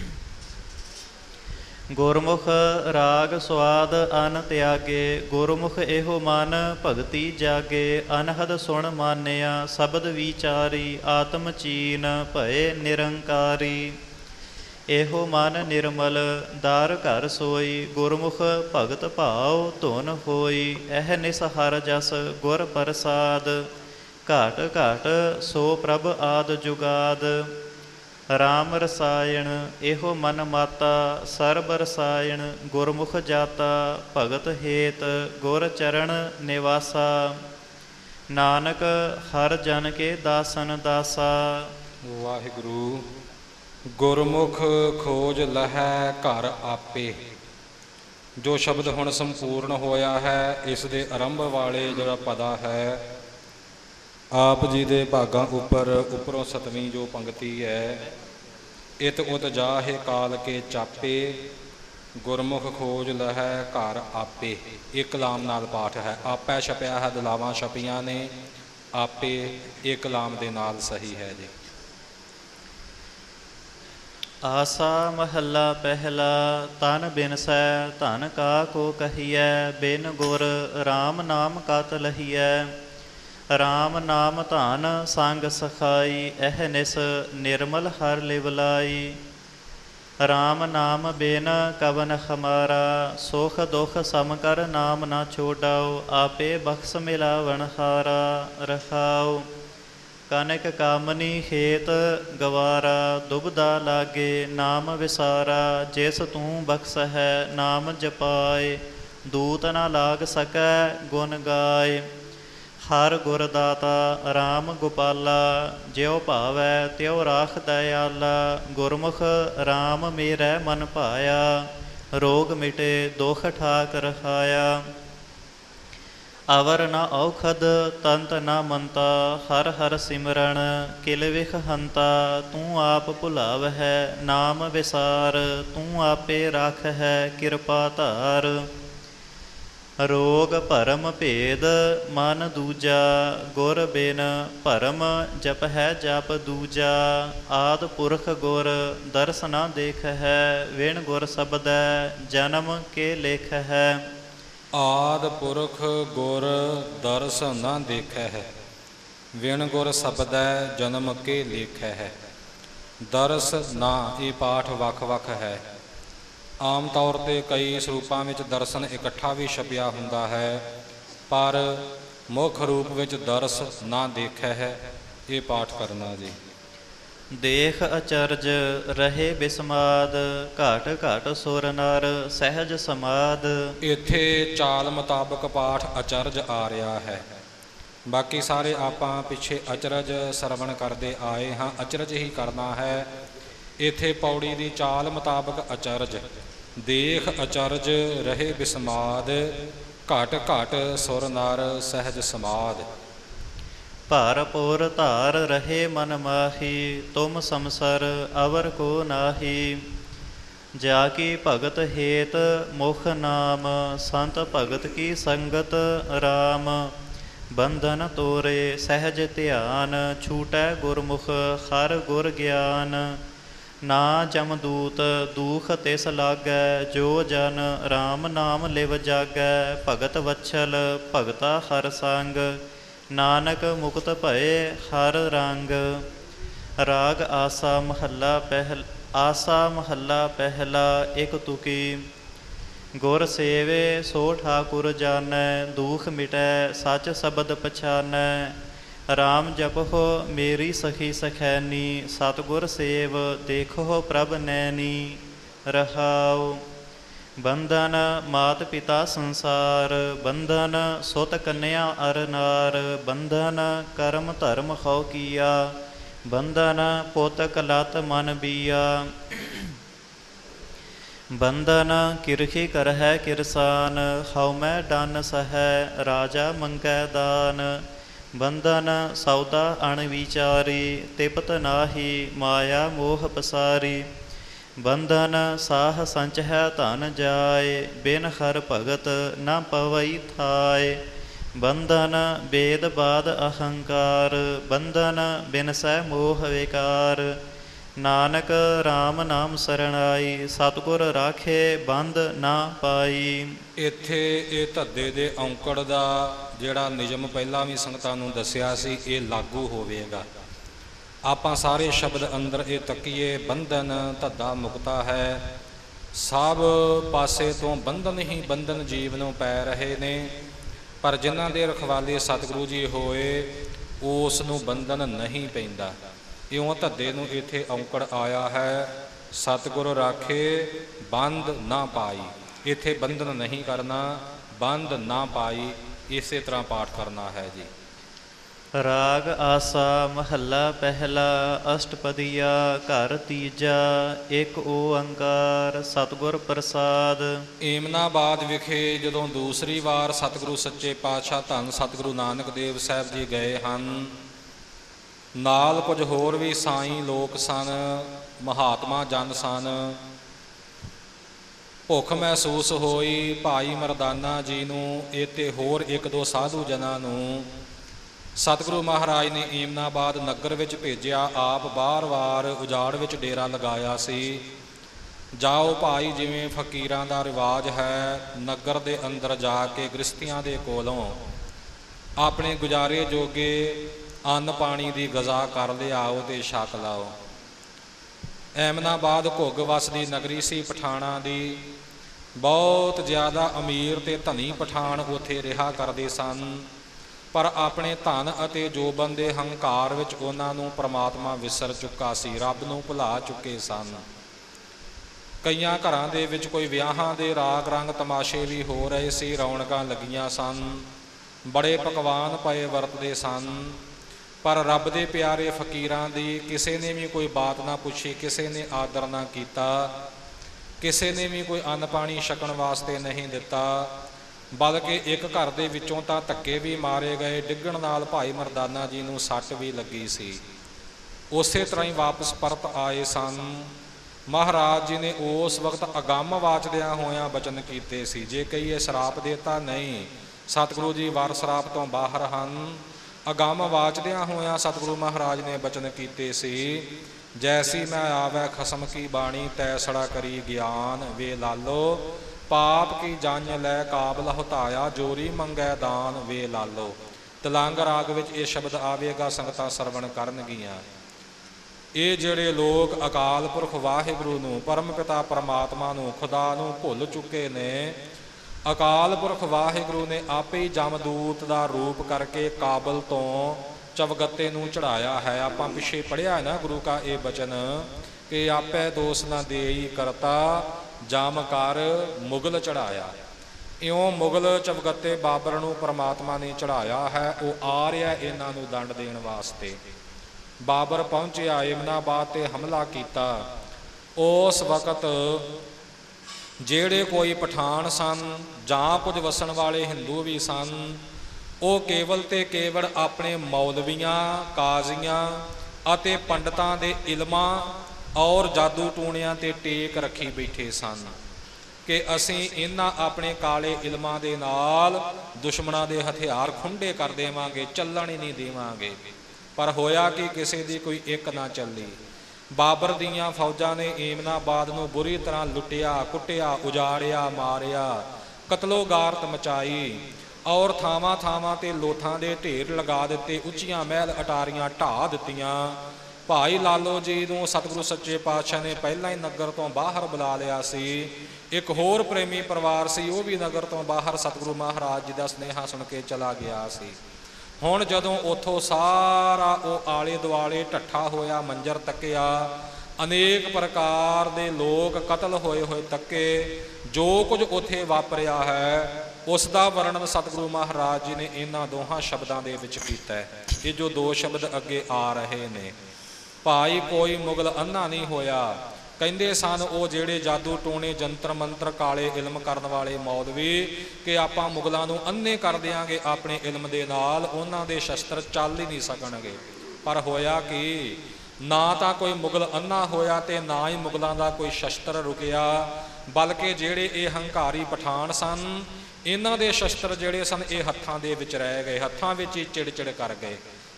ਗੁਰਮੁਖ ਰਾਗ ਸਵਾਦ ਅਨ ਤਿਆਗੇ, ਗੁਰਮੁਖ ਇਹੋ ਮਨ ਭਗਤੀ ਜਾਗੇ। ਅਨਹਦ ਸੁਣ ਮਾਨਿਆ ਸ਼ਬਦ ਵਿਚਾਰੀ, ਆਤਮ ਚੀਨ ਭਏ ਨਿਰੰਕਾਰੀ। ਇਹੋ ਮਨ ਨਿਰਮਲ ਦਰ ਘਰ ਸੋਈ, ਗੁਰਮੁਖ ਭਗਤ ਭਾਉ ਧੁਨ ਹੋਈ। ਇਹ ਨਿਸ ਹਰ ਜਸ ਗੁਰ ਪ੍ਰਸਾਦ, ਘਾਟ ਘਾਟ ਸੋ ਪ੍ਰਭ ਆਦ ਜੁਗਾਦ। RAM ਰਸਾਇਣ ਇਹੋ ਮਨ ਮਾਤਾ, ਸਰਬ ਰਸਾਇਣ ਗੁਰਮੁਖ ਜਾਤਾ। ਭਗਤ ਹੇਤ ਗੁਰ ਚਰਨ ਨਿਵਾਸਾ, ਨਾਨਕ ਹਰ ਜਨ ਕੇ ਦਾਸਨ ਦਾਸਾ। ਵਾਹਿਗੁਰੂ। ਗੁਰਮੁਖ ਖੋਜ ਲਹੈ ਘਰ ਆਪੇ। ਜੋ ਸ਼ਬਦ ਹੁਣ ਸੰਪੂਰਨ ਹੋਇਆ ਹੈ, ਇਸ ਦੇ ਆਰੰਭ ਵਾਲੇ ਜਿਹੜਾ ਪਦਾ ਹੈ, ਆਪ ਜੀ ਦੇ ਭਾਗਾਂ ਉੱਪਰੋਂ 7ਵੀਂ ਜੋ ਪੰਕਤੀ ਹੈ, ਇਤ ਉਤ ਜਾਹੇ ਕਾਲ ਕੇ ਚਾਪੇ, ਗੁਰਮੁਖ ਖੋਜ ਲਹੈ ਘਰ ਆਪੇ। ਇੱਕ ਲਾਮ ਨਾਲ ਪਾਠ ਹੈ। ਆਪੈ ਛਪਿਆ ਹੈ, ਦਲਾਵਾਂ ਛਪੀਆਂ ਨੇ। ਆਪੇ ਇੱਕ ਲਾਮ ਦੇ ਨਾਲ ਸਹੀ ਹੈ ਜੀ। ਆਸਾ ਮਹੱਲਾ ਪਹਿਲਾ। ਤਨ ਬਿਨਸੈ ਧਨ ਕਾ ਕੋ ਕਹੀਐ, ਬਿਨ ਗੁਰ RAM ਨਾਮ ਕਤ ਲਹੀਐ। RAM ਨਾਮ ਧਨ ਸੰਗ ਸਖਾਈ, ਇਹ ਨਿਸ ਨਿਰਮਲ ਹਰ ਲਿਵ ਲਾਈ। RAM ਨਾਮ ਬਿਨ ਕਵਨ ਹਮਾਰਾ, ਸੁਖ ਦੁਖ ਸਮ ਕਰ ਨਾਮ ਨਾ ਛੋਡਾਓ। ਆਪੇ ਬਖਸ਼ ਮਿਲਾਵਣ ਹਾਰਾ, ਰਖਾਓ। ਕਨਕ ਕਾਮਨੀ ਹੇਤ ਗਵਾਰਾ, ਦੁਬਦਾ ਲਾਗੇ ਨਾਮ ਵਿਸਾਰਾ। ਜਿਸ ਤੂੰ ਬਖਸ਼ ਹੈ ਨਾਮ ਜਪਾਏ, ਦੂਤ ਨਾ ਲਾਗ ਸਕੈ ਗੁਣ ਗਾਏ। ਹਰ ਗੁਰ ਦਾਤਾ RAM ਗੋਪਾਲਾ, ਜਿਉ ਭਾਵੈ ਤਿਉ ਰਾਖ ਦਇਆਲਾ। ਗੁਰਮੁਖ RAM ਮੇਰੈ ਮਨ ਭਾਇਆ, ਰੋਗ ਮਿਟੇ ਦੁਖ ਠਾਕ ਰਖਾਇਆ। ਅਵਰ ਨ ਔਖਦ ਤੰਤ ਨ ਮੰਤਾ, ਹਰ ਹਰ ਸਿਮਰਨ ਕਿਲ ਵਿਖ ਹੰਤਾ। ਤੂੰ ਆਪ ਭੁਲਾਵਹਿ ਨਾਮ ਵਿਸਾਰ, ਤੂੰ ਆਪੇ ਰਾਖਹਿ ਕਿਰਪਾ ਧਾਰ। ਰੋਗ ਭਰਮ ਭੇਦ ਮਨ ਦੂਜਾ, ਗੁਰ ਬਿਨ ਭਰਮ ਜਪਹਿ ਜਪ ਦੂਜਾ। ਆਦ ਪੁਰਖ ਗੁਰ ਦਰਸ ਨ ਦੇਖਹਿ, ਵਿਣ ਗੁਰ ਸਬਦੈ ਜਨਮ ਕੇ ਲੇਖਹਿ। ਆਦ ਪੁਰਖ ਗੁਰ ਦਰਸ ਨਾ ਦੇਖੈ ਹੈ, ਵਿਣ ਗੁਰ ਸਬਦੈ ਜਨਮ ਕੇ ਲੇਖੈ ਹੈ। ਦਰਸ ਨਾ ਇਹ ਪਾਠ ਵੱਖ ਵੱਖ ਹੈ। ਆਮ ਤੌਰ 'ਤੇ ਕਈ ਸਰੂਪਾਂ ਵਿੱਚ ਦਰਸ਼ਨ ਇਕੱਠਾ ਵੀ ਛਪਿਆ ਹੁੰਦਾ ਹੈ, ਪਰ ਮੁੱਖ ਰੂਪ ਵਿੱਚ ਦਰਸ ਨਾ ਦੇਖੈ ਹੈ। ਇਹ ਪਾਠ ਕਰਨਾ ਜੀ। ਦੇਖ ਅਚਰਜ ਰਹੇ ਬਿਸਮਾਦ, ਘਾਟ ਘਾਟ ਸੁਰ ਨਰ ਸਹਿਜ ਸਮਾਦ। ਇੱਥੇ ਚਾਲ ਮੁਤਾਬਕ ਪਾਠ ਅਚਰਜ ਆ ਰਿਹਾ ਹੈ। ਬਾਕੀ ਸਾਰੇ ਆਪਾਂ ਪਿੱਛੇ ਅਚਰਜ ਸਰਵਣ ਕਰਦੇ ਆਏ ਹਾਂ, ਅਚਰਜ ਹੀ ਕਰਨਾ ਹੈ। ਇੱਥੇ ਪੌੜੀ ਦੀ ਚਾਲ ਮੁਤਾਬਕ ਅਚਰਜ। ਦੇਖ ਅਚਰਜ ਰਹੇ ਬਿਸਮਾਦ, ਘਟ ਘਟ ਸੁਰ ਨਰ ਸਹਿਜ ਸਮਾਦ। ਭਾਰਪੁਰ ਧਾਰ ਰਹੇ ਮਨ ਮਾਹੀ, ਤੁਮ ਸੰਸਰ ਅਵਰ ਕੋ ਨਾਹੀ। ਜਾ ਕੀ ਭਗਤ ਹੇਤ ਮੁਖ ਨਾਮ, ਸੰਤ ਭਗਤ ਕੀ ਸੰਗਤ ਰਾਮ। ਬੰਧਨ ਤੋਰੇ ਸਹਿਜ ਧਿਆਨ, ਛੂਟੈ ਗੁਰਮੁਖ ਹਰ ਗੁਰ ਗਿਆਨ। ਨਾ ਜਮਦੂਤ ਦੂਖ ਤਿਸ ਲਾਗੈ, ਜੋ ਜਨ ਰਾਮ ਨਾਮ ਲਿਵ ਜਾਗੈ। ਭਗਤ ਵਛਲ ਭਗਤਾ ਹਰ ਸੰਗ, ਨਾਨਕ ਮੁਕਤ ਭਏ ਹਰ ਰੰਗ। ਰਾਗ ਆਸਾ ਮਹੱਲਾ ਪਹਿਲਾ ਇਕ ਤੁਕੀ। ਗੁਰ ਸੇਵੇ ਸੋ ਠਾਕੁਰ ਜਾਣੈ, ਦੁਖ ਮਿਟੈ ਸੱਚ ਸ਼ਬਦ ਪਛਾਨੈ। ਰਾਮ ਜਪਹੁ ਮੇਰੀ ਸਖੀ ਸਖੈਨੀ, ਸਤਿਗੁਰ ਸੇਵ ਦੇਖੋ ਪ੍ਰਭ ਨੈਣੀ। ਰਹਾਉ ਬੰਧਨ ਮਾਤ ਪਿਤਾ ਸੰਸਾਰ, ਬੰਧਨ ਸੁਤ ਕੰਨਿਆ ਅਰ ਨਾਰ। ਬੰਧਨ ਕਰਮ ਧਰਮ ਹਉ ਕੀਆ, ਬੰਧਨ ਪੁੱਤ ਕਲਤ ਮਨ ਬੀਆ। ਬੰਧਨ ਕਿਰਖੀ ਕਰਹਿ ਕਿਰਸਾਨ, ਹਉ ਮੈਂ ਡਨ ਸਹੈ ਰਾਜਾ ਮੰਗੈ ਦਾਨ। ਬੰਧਨ ਸੌਦਾ ਅਣਵਿਚਾਰੀ, ਤਿਪਤ ਨਾਹੀ ਮਾਇਆ ਮੋਹ ਪਸਾਰੀ। ਬੰਧਨ ਸਾਹ ਸੰਚ ਹੈ ਧਨ ਜਾਏ, ਬਿਨ ਹਰ ਭਗਤ ਨਾ ਪਵਈ ਥਾਏ। ਬੰਧਨ ਬੇਦ ਬਾਦ ਅਹੰਕਾਰ, ਬੰਧਨ ਬਿਨਸੈ ਮੋਹ ਵਿਕਾਰ। ਨਾਨਕ ਰਾਮ ਨਾਮ ਸਰਣਾਈ, ਸਤਿਗੁਰ ਰਾਖੇ ਬੰਧ ਨਾ ਪਾਈ। ਇੱਥੇ ਇਹ ਧੱਦੇ ਦੇ ਔਂਕੜ ਦਾ ਜਿਹੜਾ ਨਿਯਮ ਪਹਿਲਾਂ ਵੀ ਸੰਗਤਾਂ ਨੂੰ ਦੱਸਿਆ ਸੀ, ਇਹ ਲਾਗੂ ਹੋਵੇਗਾ। ਆਪਾਂ ਸਾਰੇ ਸ਼ਬਦ ਅੰਦਰ ਇਹ ਤੱਕੀਏ, ਬੰਧਨ ਧੱਦਾ ਮੁਕਤਾ ਹੈ। ਸਭ ਪਾਸੇ ਤੋਂ ਬੰਧਨ ਹੀ ਬੰਧਨ ਜੀਵ ਨੂੰ ਪੈ ਰਹੇ ਨੇ, ਪਰ ਜਿਨ੍ਹਾਂ ਦੇ ਰਖਵਾਲੇ ਸਤਿਗੁਰੂ ਜੀ ਹੋਏ ਉਸ ਨੂੰ ਬੰਧਨ ਨਹੀਂ ਪੈਂਦਾ। ਇਉਂ ਧੱਦੇ ਨੂੰ ਇੱਥੇ ਔਂਕੜ ਆਇਆ ਹੈ, ਸਤਿਗੁਰ ਰਾਖੇ ਬੰਧ ਨਾ ਪਾਈ। ਇੱਥੇ ਬੰਧਨ ਨਹੀਂ ਕਰਨਾ, ਬੰਧ ਨਾ ਪਾਈ, ਇਸੇ ਤਰ੍ਹਾਂ ਪਾਠ ਕਰਨਾ ਹੈ ਜੀ। ਰਾਗ ਆਸਾ ਮਹੱਲਾ ਪਹਿਲਾ ਅਸ਼ਟਪਦੀਆ ਘਰ ਤੀਜਾ ਇੱਕ ਓੰਕਾਰ ਸਤਿਗੁਰ ਪ੍ਰਸਾਦ। ਏਮਨਾਬਾਦ ਵਿਖੇ ਜਦੋਂ ਦੂਸਰੀ ਵਾਰ ਸਤਿਗੁਰੂ ਸੱਚੇ ਪਾਤਸ਼ਾਹ ਧੰਨ ਸਤਿਗੁਰੂ ਨਾਨਕ ਦੇਵ ਸਾਹਿਬ ਜੀ ਗਏ ਹਨ, ਨਾਲ ਕੁਝ ਹੋਰ ਵੀ ਸਾਈਂ ਲੋਕ ਸਨ, ਮਹਾਤਮਾ ਜਨ ਸਨ। ਭੁੱਖ ਮਹਿਸੂਸ ਹੋਈ ਭਾਈ ਮਰਦਾਨਾ ਜੀ ਨੂੰ, ਇਹ ਤੇ ਹੋਰ ਇੱਕ ਦੋ ਸਾਧੂ ਜਨਾਂ ਨੂੰ ਸਤਿਗੁਰੂ ਮਹਾਰਾਜ ਨੇ ਏਮਨਾਬਾਦ ਨਗਰ ਵਿੱਚ ਭੇਜਿਆ। ਆਪ ਬਾਰ-ਬਾਰ ਉਜਾੜ ਵਿੱਚ ਡੇਰਾ ਲਗਾਇਆ ਸੀ। ਜਾਓ ਭਾਈ, ਜਿਵੇਂ ਫਕੀਰਾਂ ਦਾ ਰਿਵਾਜ ਹੈ, ਨਗਰ ਦੇ ਅੰਦਰ ਜਾ ਕੇ ਗ੍ਰਸਤੀਆਂ ਦੇ ਕੋਲੋਂ ਆਪਣੇ ਗੁਜ਼ਾਰੇ ਜੋਗੇ ਅੰਨ ਪਾਣੀ ਦੀ ਗਜ਼ਾ ਕਰ ਲਿਆਓ ਤੇ ਛਕ ਲਾਓ। ਏਮਨਾਬਾਦ ਘੁੱਗ ਵਸਦੀ ਨਗਰੀ ਸੀ ਪਠਾਣਾਂ ਦੀ। ਬਹੁਤ ਜ਼ਿਆਦਾ ਅਮੀਰ ਤੇ ਧਨੀ ਪਠਾਣ ਉੱਥੇ ਰਿਹਾ ਕਰਦੇ ਸਨ, ਪਰ ਆਪਣੇ ਧਨ ਅਤੇ ਜੋਬਨ ਦੇ ਹੰਕਾਰ ਵਿੱਚ ਉਹਨਾਂ ਨੂੰ ਪ੍ਰਮਾਤਮਾ ਵਿਸਰ ਚੁੱਕਾ ਸੀ, ਰੱਬ ਨੂੰ ਭੁਲਾ ਚੁੱਕੇ ਸਨ। ਕਈਆਂ ਘਰਾਂ ਦੇ ਵਿੱਚ ਕੋਈ ਵਿਆਹਾਂ ਦੇ ਰਾਗ ਰੰਗ ਤਮਾਸ਼ੇ ਵੀ ਹੋ ਰਹੇ ਸੀ, ਰੌਣਕਾਂ ਲੱਗੀਆਂ ਸਨ, ਬੜੇ ਪਕਵਾਨ ਪਏ ਵਰਤਦੇ ਸਨ, ਪਰ ਰੱਬ ਦੇ ਪਿਆਰੇ ਫਕੀਰਾਂ ਦੀ ਕਿਸੇ ਨੇ ਵੀ ਕੋਈ ਬਾਤ ਨਾ ਪੁੱਛੀ, ਕਿਸੇ ਨੇ ਆਦਰ ਨਾ ਕੀਤਾ, ਕਿਸੇ ਨੇ ਵੀ ਕੋਈ ਅੰਨ ਪਾਣੀ ਛਕਣ ਵਾਸਤੇ ਨਹੀਂ ਦਿੱਤਾ। ਬਲਕਿ ਇੱਕ ਘਰ ਦੇ ਵਿੱਚੋਂ ਤਾਂ ਧੱਕੇ ਵੀ ਮਾਰੇ ਗਏ, ਡਿੱਗਣ ਨਾਲ ਭਾਈ ਮਰਦਾਨਾ ਜੀ ਨੂੰ ਸੱਟ ਵੀ ਲੱਗੀ ਸੀ। ਉਸੇ ਤਰ੍ਹਾਂ ਹੀ ਵਾਪਸ ਪਰਤ ਆਏ ਸਨ। ਮਹਾਰਾਜ ਜੀ ਨੇ ਉਸ ਵਕਤ ਅਗੰਮ ਵਾਚਦਿਆਂ ਹੋਇਆਂ ਬਚਨ ਕੀਤੇ ਸੀ। ਜੇ ਕਹੀਏ ਸ਼ਰਾਪ ਦੇਤਾ, ਨਹੀਂ, ਸਤਿਗੁਰੂ ਜੀ ਵਾਰ ਸ਼ਰਾਪ ਤੋਂ ਬਾਹਰ ਹਨ। ਅਗੰਮ ਵਾਚਦਿਆਂ ਹੋਇਆਂ ਸਤਿਗੁਰੂ ਮਹਾਰਾਜ ਨੇ ਬਚਨ ਕੀਤੇ ਸੀ, ਜੈਸੀ ਮੈਂ ਆਵੈ ਖਸਮ ਕੀ ਬਾਣੀ, ਤੈਸੜਾ ਕਰੀ ਗਿਆਨ ਵੇ ਲਾਲੋ। ਪਾਪ ਕੀ ਜੰਝ ਲੈ ਕਾਬਲ ਹਤਾਇਆ, ਜੋਰੀ ਮੰਗੈ ਦਾਨ ਵੇ ਲਾਲੋ। ਤਲੰਗ ਰਾਗ ਵਿੱਚ ਇਹ ਸ਼ਬਦ ਆਵੇਗਾ, ਸੰਗਤਾਂ ਸਰਵਣ ਕਰਨਗੀਆਂ। ਇਹ ਜਿਹੜੇ ਲੋਕ ਅਕਾਲ ਪੁਰਖ ਵਾਹਿਗੁਰੂ ਨੂੰ, ਪਰਮ ਪਿਤਾ ਪਰਮਾਤਮਾ ਨੂੰ, ਖੁਦਾ ਨੂੰ ਭੁੱਲ ਚੁੱਕੇ ਨੇ, ਅਕਾਲ ਪੁਰਖ ਵਾਹਿਗੁਰੂ ਨੇ ਆਪੇ ਹੀ ਜਮਦੂਤ ਦਾ ਰੂਪ ਕਰਕੇ ਕਾਬਲ ਤੋਂ ਚਵਗੱਤੇ ਨੂੰ ਚੜਾਇਆ ਹੈ। ਆਪਾਂ ਪਿੱਛੇ ਪੜ੍ਹਿਆ ਹੈ ਨਾ ਗੁਰੂ ਕਾ ਇਹ ਬਚਨ ਕਿ ਆਪੇ ਦੋਸ ਨਾ ਦੇਈ ਕਰਤਾ ਜਮ ਕਰ ਮੁਗਲ ਚੜਾਇਆ। ਇਉਂ ਮੁਗਲ ਚਵਗੱਤੇ ਬਾਬਰ ਨੂੰ ਪਰਮਾਤਮਾ ਨੇ ਚੜਾਇਆ ਹੈ। ਉਹ ਆ ਰਿਹਾ ਇਹਨਾਂ ਨੂੰ ਦੰਡ ਦੇਣ ਵਾਸਤੇ। ਬਾਬਰ ਪਹੁੰਚਿਆ, ਏਮਨਾਬਾਦ ਤੇ ਹਮਲਾ ਕੀਤਾ। ਉਸ ਵਕਤ ਜਿਹੜੇ ਕੋਈ ਪਠਾਨ ਸਨ ਜਾਂ ਕੁਝ ਵਸਣ ਵਾਲੇ ਹਿੰਦੂ ਵੀ ਸਨ, ਉਹ ਕੇਵਲ ਤੇ ਕੇਵਲ ਆਪਣੇ ਮੌਲਵੀਆਂ, ਕਾਜ਼ੀਆਂ ਅਤੇ ਪੰਡਤਾਂ ਦੇ ਇਲਮਾਂ ਔਰ ਜਾਦੂ ਟੂਣਿਆਂ ਤੇ ਟੇਕ ਰੱਖੀ ਬੈਠੇ ਸਨ ਕਿ ਅਸੀਂ ਇਹਨਾਂ ਆਪਣੇ ਕਾਲੇ ਇਲਮਾਂ ਦੇ ਨਾਲ ਦੁਸ਼ਮਣਾਂ ਦੇ ਹਥਿਆਰ ਖੁੰਡੇ ਕਰ ਦੇਵਾਂਗੇ, ਚੱਲਣ ਹੀ ਨਹੀਂ ਦੇਵਾਂਗੇ। ਪਰ ਹੋਇਆ ਕਿ ਕਿਸੇ ਦੀ ਕੋਈ ਇੱਕ ਨਾ ਚੱਲੀ। ਬਾਬਰ ਦੀਆਂ ਫੌਜਾਂ ਨੇ ਏਮਨਾਬਾਦ ਨੂੰ ਬੁਰੀ ਤਰ੍ਹਾਂ ਲੁੱਟਿਆ, ਕੁੱਟਿਆ, ਉਜਾੜਿਆ, ਮਾਰਿਆ, ਕਤਲੋ ਗਾਰਤ ਮਚਾਈ ਔਰ ਥਾਵਾਂ ਥਾਵਾਂ ਤੇ ਲੋਥਾਂ ਦੇ ਢੇਰ ਲਗਾ ਦਿੱਤੇ, ਉੱਚੀਆਂ ਮਹਿਲ ਅਟਾਰੀਆਂ ਢਾਹ ਦਿੱਤੀਆਂ। ਭਾਈ ਲਾਲੋ ਜੀ ਨੂੰ ਸਤਿਗੁਰੂ ਸੱਚੇ ਪਾਤਸ਼ਾਹ ਨੇ ਪਹਿਲਾਂ ਹੀ ਨਗਰ ਤੋਂ ਬਾਹਰ ਬੁਲਾ ਲਿਆ ਸੀ। ਇੱਕ ਹੋਰ ਪ੍ਰੇਮੀ ਪਰਿਵਾਰ ਸੀ, ਉਹ ਵੀ ਨਗਰ ਤੋਂ ਬਾਹਰ ਸਤਿਗੁਰੂ ਮਹਾਰਾਜ ਜੀ ਦਾ ਸੁਨੇਹਾ ਸੁਣ ਕੇ ਚਲਾ ਗਿਆ ਸੀ। ਹੁਣ ਜਦੋਂ ਉੱਥੋਂ ਸਾਰਾ ਉਹ ਆਲੇ ਦੁਆਲੇ ਢੱਠਾ ਹੋਇਆ ਮੰਜ਼ਰ ਤੱਕਿਆ, ਅਨੇਕ ਪ੍ਰਕਾਰ ਦੇ ਲੋਕ ਕਤਲ ਹੋਏ ਹੋਏ ਤੱਕੇ, ਜੋ ਕੁਝ ਉੱਥੇ ਵਾਪਰਿਆ ਹੈ ਉਸ ਦਾ ਵਰਣਨ ਸਤਿਗੁਰੂ ਮਹਾਰਾਜ ਜੀ ਨੇ ਇਹਨਾਂ ਦੋਹਾਂ ਸ਼ਬਦਾਂ ਦੇ ਵਿੱਚ ਕੀਤਾ ਹੈ। ਇਹ ਜੋ ਦੋ ਸ਼ਬਦ ਅੱਗੇ ਆ ਰਹੇ ਨੇ, ਭਾਈ ਕੋਈ ਮੁਗਲ ਅੰਨਾ ਨਹੀਂ ਹੋਇਆ। ਕਹਿੰਦੇ ਸਨ ਉਹ ਜਿਹੜੇ ਜਾਦੂ ਟੂਣੇ, ਜੰਤਰ ਮੰਤਰ, ਕਾਲੇ ਇਲਮ ਕਰਨ ਵਾਲੇ ਮੌਲਵੀ ਕਿ ਆਪਾਂ ਮੁਗਲਾਂ ਨੂੰ ਅੰਨੇ ਕਰ ਦਿਆਂਗੇ ਆਪਣੇ ਇਲਮ ਦੇ ਨਾਲ, ਉਹਨਾਂ ਦੇ ਸ਼ਸਤਰ ਚੱਲ ਹੀ ਨਹੀਂ ਸਕਣਗੇ। ਪਰ ਹੋਇਆ ਕਿ ਨਾ ਤਾਂ ਕੋਈ ਮੁਗਲ ਅੰਨਾ ਹੋਇਆ ਤੇ ਨਾ ਹੀ ਮੁਗਲਾਂ ਦਾ ਕੋਈ ਸ਼ਸਤਰ ਰੁਕਿਆ, ਬਲਕਿ ਜਿਹੜੇ ਇਹ ਹੰਕਾਰੀ ਪਠਾਨ ਸਨ, ਇਹਨਾਂ ਦੇ ਸ਼ਸਤਰ ਜਿਹੜੇ ਸਨ ਇਹ ਹੱਥਾਂ ਦੇ ਵਿੱਚ ਰਹਿ ਗਏ, ਹੱਥਾਂ ਵਿੱਚ ਹੀ ਚਿੜਚਿੜ ਕਰ ਗਏ।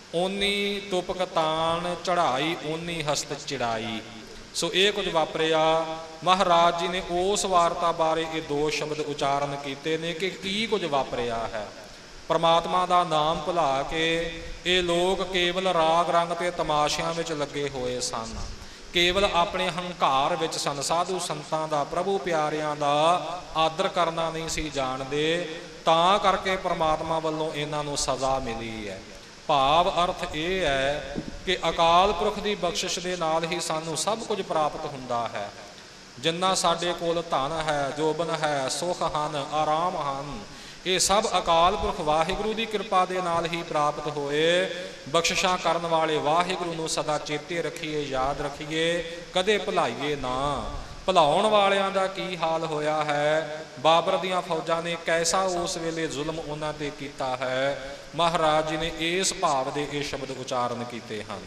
ਓਨੀ ਤੁਪਕ ਤਾਣ ਚੜਾਈ, ਓਨੀ ਹਸਤ ਚਿੜਾਈ। ਸੋ ਇਹ ਕੁਝ ਵਾਪਰਿਆ। ਮਹਾਰਾਜ ਜੀ ਨੇ ਉਸ ਵਾਰਤਾ ਬਾਰੇ ਇਹ ਦੋ ਸ਼ਬਦ ਉਚਾਰਨ ਕੀਤੇ ਨੇ ਕਿ ਕੀ ਕੁਝ ਵਾਪਰਿਆ ਹੈ। ਪਰਮਾਤਮਾ ਦਾ ਨਾਮ ਭੁਲਾ ਕੇ ਇਹ ਲੋਕ ਕੇਵਲ ਰਾਗ ਰੰਗ ਤੇ ਤਮਾਸ਼ਿਆਂ ਵਿੱਚ ਲੱਗੇ ਹੋਏ ਸਨ, ਕੇਵਲ ਆਪਣੇ ਹੰਕਾਰ ਵਿੱਚ ਸਨ। ਸਾਧੂ ਸੰਤਾਂ ਦਾ, ਪ੍ਰਭੂ ਪਿਆਰਿਆਂ ਦਾ ਆਦਰ ਕਰਨਾ ਨਹੀਂ ਸੀ ਜਾਣਦੇ, ਤਾਂ ਕਰਕੇ ਪਰਮਾਤਮਾ ਵੱਲੋਂ ਇਹਨਾਂ ਨੂੰ ਸਜ਼ਾ ਮਿਲੀ ਹੈ। ਭਾਵ ਅਰਥ ਇਹ ਹੈ ਕਿ ਅਕਾਲ ਪੁਰਖ ਦੀ ਬਖਸ਼ਿਸ਼ ਦੇ ਨਾਲ ਹੀ ਸਾਨੂੰ ਸਭ ਕੁਝ ਪ੍ਰਾਪਤ ਹੁੰਦਾ ਹੈ। ਜਿੰਨਾ ਸਾਡੇ ਕੋਲ ਧਨ ਹੈ, ਜੋਬਨ ਹੈ, ਸੁਖ ਹਨ, ਆਰਾਮ ਹਨ, ਇਹ ਸਭ ਅਕਾਲ ਪੁਰਖ ਵਾਹਿਗੁਰੂ ਦੀ ਕਿਰਪਾ ਦੇ ਨਾਲ ਹੀ ਪ੍ਰਾਪਤ ਹੋਏ। ਬਖਸ਼ਿਸ਼ਾਂ ਕਰਨ ਵਾਲੇ ਵਾਹਿਗੁਰੂ ਨੂੰ ਸਦਾ ਚੇਤੇ ਰੱਖੀਏ, ਯਾਦ ਰੱਖੀਏ, ਕਦੇ ਭੁਲਾਈਏ ਨਾ। ਭੁਲਾਉਣ ਵਾਲਿਆਂ ਦਾ ਕੀ ਹਾਲ ਹੋਇਆ ਹੈ। ਬਾਬਰ ਦੀਆਂ ਫੌਜਾਂ ਨੇ ਕੈਸਾ ਉਸ ਵੇਲੇ ਜ਼ੁਲਮ ਉਹਨਾਂ ਤੇ ਕੀਤਾ ਹੈ। ਮਹਾਰਾਜ ਜੀ ਨੇ ਇਸ ਭਾਵ ਦੇ ਇਹ ਸ਼ਬਦ ਉਚਾਰਨ ਕੀਤੇ ਹਨ।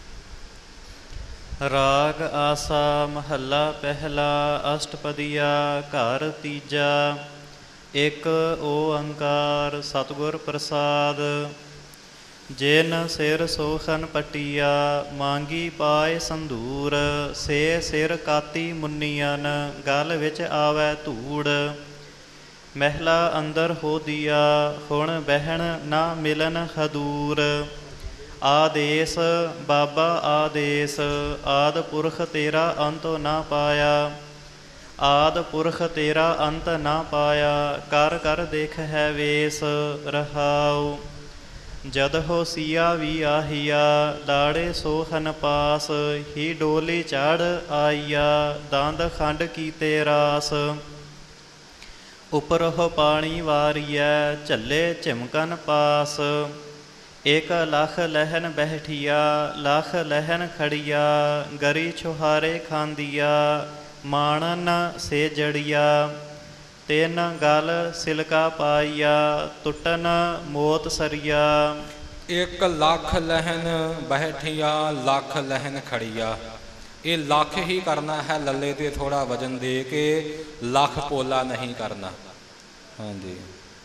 ਰਾਗ ਆਸਾ ਮਹੱਲਾ ਪਹਿਲਾ, ਅਸ਼ਟਪਦੀਆ ਘਰ ਤੀਜਾ। ਇੱਕ ਓੰਕਾਰ ਸਤਿਗੁਰ ਪ੍ਰਸਾਦ। ਜਿਨ ਸਿਰ ਸੋਖਨ ਪਟੀਆ, ਮੰਗੀ ਪਾਏ ਸੰਧੂਰ। ਸੇ ਸਿਰ ਕਾਤੀ ਮੁੰਨੀਅਨ, ਗਲ ਵਿੱਚ ਆਵੈ ਧੂੜ। ਮਹਿਲਾ ਅੰਦਰ ਹੋਦੀਆ, ਹੁਣ ਬਹਿਣ ਨਾ ਮਿਲਨ ਹਦੂਰ। ਆਦੇਸ ਬਾਬਾ ਆਦੇਸ, ਆਦ ਪੁਰਖ ਤੇਰਾ ਅੰਤ ਨਾ ਪਾਇਆ। ਆਦ ਪੁਰਖ ਤੇਰਾ ਅੰਤ ਨਾ ਪਾਇਆ, ਕਰ ਕਰ ਦੇਖ ਹੈ ਵੇਸ। ਰਹਾਉ ਜਦ ਹੋ ਸੀਆ ਵੀ ਆਹੀਆ, ਲਾੜੇ ਸੋਹਨ ਪਾਸ। ਹੀ ਡੋਲੀ ਚੜ ਆਈਆ, ਦੰਦ ਖੰਡ ਕੀਤੇ ਰਾਸ। ਉਪਰੋਂ ਪਾਣੀ ਵਾਰੀਐ, ਝੱਲੇ ਝਿਮਕਨ ਪਾਸ। ਇੱਕ ਲੱਖ ਲਹਿਨ ਬਹਿਠੀਆ, ਲੱਖ ਲਹਿਨ ਖੜੀਆ। ਗਰੀ ਛੁਹਾਰੇ ਖਾਂਦੀਆ, ਮਾਣਨ ਸੇ ਜੜੀਆ। ਤਿੰਨ ਗਲ ਸਿਲਕਾ ਪਾਈਆ, ਟੁੱਟਨ ਮੋਤ ਸਰੀਆ। ਇੱਕ ਲੱਖ ਲਹਿਨ ਬਹਿਠੀਆ, ਲੱਖ ਲਹਿਨ ਖੜੀਆ। ਇਹ ਲੱਖ ਹੀ ਕਰਨਾ ਹੈ, ਲੱਲੇ ਤੇ ਥੋੜਾ ਵਜਨ ਦੇ ਕੇ, ਲੱਖ ਪੋਲਾ ਨਹੀਂ ਕਰਨਾ। ਹਾਂਜੀ।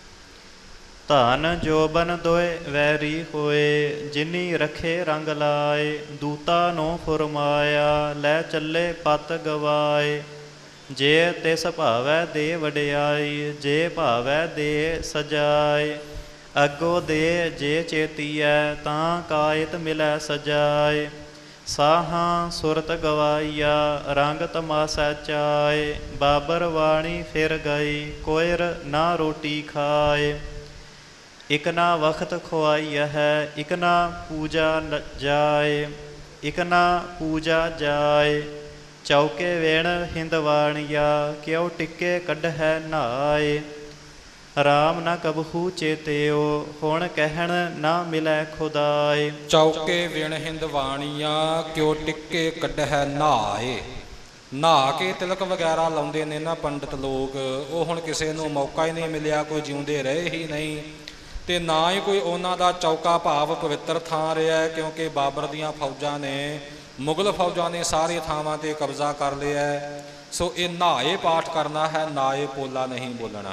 ਧਨ ਜੋਬਨ ਦੋਇ ਵੈਰੀ ਹੋਏ, ਜਿਨੀ ਰਖੇ ਰੰਗ ਲਾਏ। ਦੂਤਾ ਨੂੰ ਫੁਰਮਾਇਆ, ਲੈ ਚੱਲੇ ਪਤ ਗਵਾਏ। ਜੇ ਤਿਸ ਭਾਵੈ ਦੇ ਵਡਿਆਈ, ਜੇ ਭਾਵੈ ਦੇ ਸਜਾਏ। ਅੱਗੋ ਦੇ ਜੇ ਚੇਤੀਐ, ਤਾਂ ਕਾਇਤ ਮਿਲੈ ਸਜਾਏ। ਸਾਹਾਂ ਸੁਰਤ ਗਵਾਈਆ, ਰੰਗ ਤਮਾਸਾ ਚਾਏ। ਬਾਬਰ ਵਾਣੀ ਫਿਰ ਗਈ, ਕੋਇਰ ਨਾ ਰੋਟੀ ਖਾਏ। ਇਕ ਨਾ ਵਖਤ ਖੁਆਈਆ ਹੈ, ਇਕ ਨਾ ਪੂਜਾ ਜਾਏ, ਇਕ ਨਾ ਪੂਜਾ ਜਾਏ। ਚੌਕੇ ਵੇਣ ਹਿੰਦਵਾਣੀਆ, ਕਿਉ ਟਿੱਕੇ ਕੱਢੈ ਨਹਾਏ। ਰਾਮ ਨਾ ਕਬਹੂ ਚੇਤਿਓ, ਹੁਣ ਕਹਿਣ ਨਾ ਮਿਲੈ ਖੁਦਾਏ। ਚੌਕੇ ਵਿਣ ਹਿੰਦਵਾਣੀਆਂ, ਕਿਉ ਟਿੱਕੇ ਕੱਢੈ ਨਹਾਏ। ਨਹਾ ਕੇ ਤਿਲਕ ਵਗੈਰਾ ਲਾਉਂਦੇ ਨੇ ਨਾ ਪੰਡਿਤ ਲੋਕ, ਉਹ ਹੁਣ ਕਿਸੇ ਨੂੰ ਮੌਕਾ ਹੀ ਨਹੀਂ ਮਿਲਿਆ, ਕੋਈ ਜਿਉਂਦੇ ਰਹੇ ਹੀ ਨਹੀਂ, ਤੇ ਨਾ ਹੀ ਕੋਈ ਉਹਨਾਂ ਦਾ ਚੌਕਾ ਭਾਵ ਪਵਿੱਤਰ ਥਾਂ ਰਿਹਾ, ਕਿਉਂਕਿ ਬਾਬਰ ਦੀਆਂ ਫੌਜਾਂ ਨੇ, ਮੁਗਲ ਫੌਜਾਂ ਨੇ ਸਾਰੇ ਥਾਵਾਂ 'ਤੇ ਕਬਜ਼ਾ ਕਰ ਲਿਆ। ਸੋ ਇਹ ਨਹਾਏ ਪਾਠ ਕਰਨਾ ਹੈ, ਨਾਏ ਪੋਲਾ ਨਹੀਂ ਬੋਲਣਾ।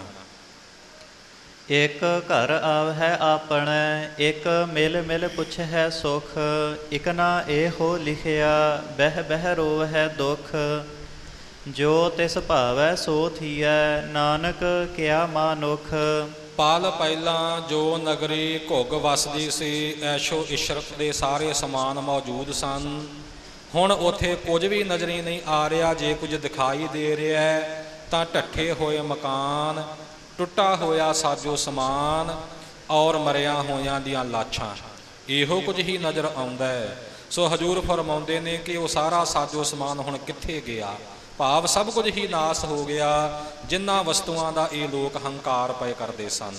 ਇਕ ਘਰ ਆਵਹਿ ਆਪਣੈ, ਇਕ ਮਿਲ ਮਿਲ ਪੁੱਛੈ ਸੁਖ। ਇਕ ਨਾ ਇਹੋ ਲਿਖਿਆ, ਬਹਿ ਬਹਿ ਰੋਵਹਿ ਦੁਖ। ਜੋ ਤਿਸ ਭਾਵੈ ਸੋ ਥੀਐ, ਨਾਨਕ ਕਿਆ ਮਾਨੁਖ। ਪਲ ਪਹਿਲਾਂ ਜੋ ਨਗਰੀ ਘੁੱਗ ਵਸਦੀ ਸੀ, ਐਸ਼ੋ ਇਸ਼ਰਤ ਦੇ ਸਾਰੇ ਸਮਾਨ ਮੌਜੂਦ ਸਨ। ਹੁਣ ਉੱਥੇ ਕੁਝ ਵੀ ਨਜ਼ਰੀ ਨਹੀਂ ਆ ਰਿਹਾ। ਜੇ ਕੁਝ ਦਿਖਾਈ ਦੇ ਰਿਹਾ ਤਾਂ ਢੱਠੇ ਹੋਏ ਮਕਾਨ, ਟੁੱਟਾ ਹੋਇਆ ਸਾਜੋ ਸਮਾਨ ਔਰ ਮਰਿਆ ਹੋਇਆਂ ਦੀਆਂ ਲਾਸ਼ਾਂ, ਇਹੋ ਕੁਝ ਹੀ ਨਜ਼ਰ ਆਉਂਦਾ ਹੈ। ਸੋ ਹਜ਼ੂਰ ਫਰਮਾਉਂਦੇ ਨੇ ਕਿ ਉਹ ਸਾਰਾ ਸਾਜੋ ਸਮਾਨ ਹੁਣ ਕਿੱਥੇ ਗਿਆ, ਭਾਵ ਸਭ ਕੁਝ ਹੀ ਨਾਸ ਹੋ ਗਿਆ, ਜਿਨ੍ਹਾਂ ਵਸਤੂਆਂ ਦਾ ਇਹ ਲੋਕ ਹੰਕਾਰ ਪਏ ਕਰਦੇ ਸਨ।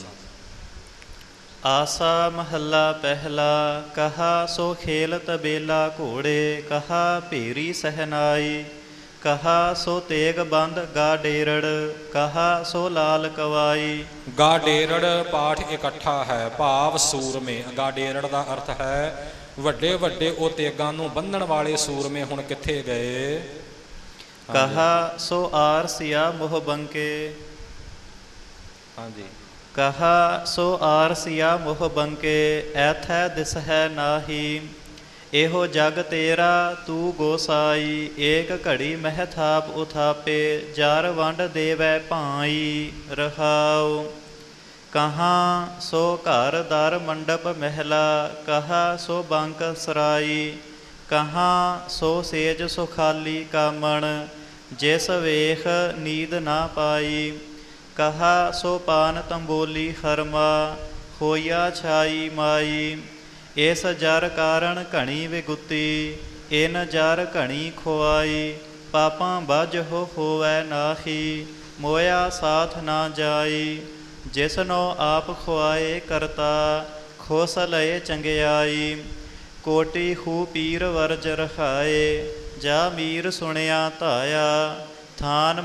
ਆਸਾ ਮਹੱਲਾ ਪਹਿਲਾ। ਕਹਾ ਸੋ ਖੇਲ ਤਬੇਲਾ ਘੋੜੇ, ਕਹਾ ਭੇਰੀ ਸਹਿਨਾਈ। ਕਹਾ ਸੋ ਤੇਗ ਬੰਦ ਗਾ ਡੇਰੜ, ਕਹਾ ਸੋ ਲਾਲ ਕਵਾਈ। ਗਾ ਡੇਰੜ ਪਾਠ ਇਕੱਠਾ ਹੈ, ਭਾਵ ਸੂਰਮੇ। ਗਾ ਡੇਰੜ ਦਾ ਅਰਥ ਹੈ ਵੱਡੇ ਵੱਡੇ ਉਹ ਤੇਗਾਂ ਨੂੰ ਬੰਨਣ ਵਾਲੇ ਸੂਰਮੇ ਹੁਣ ਕਿੱਥੇ ਗਏ। ਕਹਾ ਸੋ ਆਰਸਿਆ ਮੋਹ ਬੰਕੇ। ਹਾਂਜੀ। ਕਹਾ ਸੋ ਆਰਸਿਆ ਮੋਹ ਬੰਕੇ, ਐਥੈ ਦਿਸਹਿ ਨਾਹੀ। ਇਹੋ ਜਗ ਤੇਰਾ ਤੂੰ ਗੋਸਾਈ, ਏਕ ਘੜੀ ਮਹਿ ਥਾਪ ਉਥਾਪੇ। ਜਰ ਵੰਡ ਦੇਵੈ ਭਾਈ ਰਹਾਉ। ਕਹਾਂ ਸੋ ਘਰ ਦਰ ਮੰਡਪ ਮਹਿਲਾ, ਕਹਾ ਸੋ ਬੰਕ ਸਰਾਈ। ਕਹਾਂ ਸੋ ਸੇਜ ਸੁਖਾਲੀ ਕਾਮਣ, ਜਿਸ ਵੇਖ ਨੀਂਦ ਨਾ ਪਾਈ। ਕਹਾ ਸੋ ਪਾਨ ਤੰਬੋਲੀ ਖਰਮਾ, ਹੋਇਆ ਛਾਈ ਮਾਈ। ਇਸ ਜਰ ਕਾਰਣ ਘਣੀ ਵਿਗੁਤੀ, ਇਨ ਜਰ ਘਣੀ ਖੁਆਈ। ਪਾਪਾਂ ਬੱਝ ਹੋਵੈ ਨਾਹੀ, ਮੋਇਆ ਸਾਥ ਨਾ ਜਾਈ। ਜਿਸਨੋ ਆਪ ਖੁਆਏ ਕਰਤਾ, ਖੁਸ ਲਏ ਚੰਗਿਆਈ। ਕੋਟੀ ਖੂ ਪੀਰ ਵਰਜ ਰਖਾਏ, ਜਾ ਮੀਰ ਸੁਣਿਆ ਧਾਇਆ। ਥਾਨ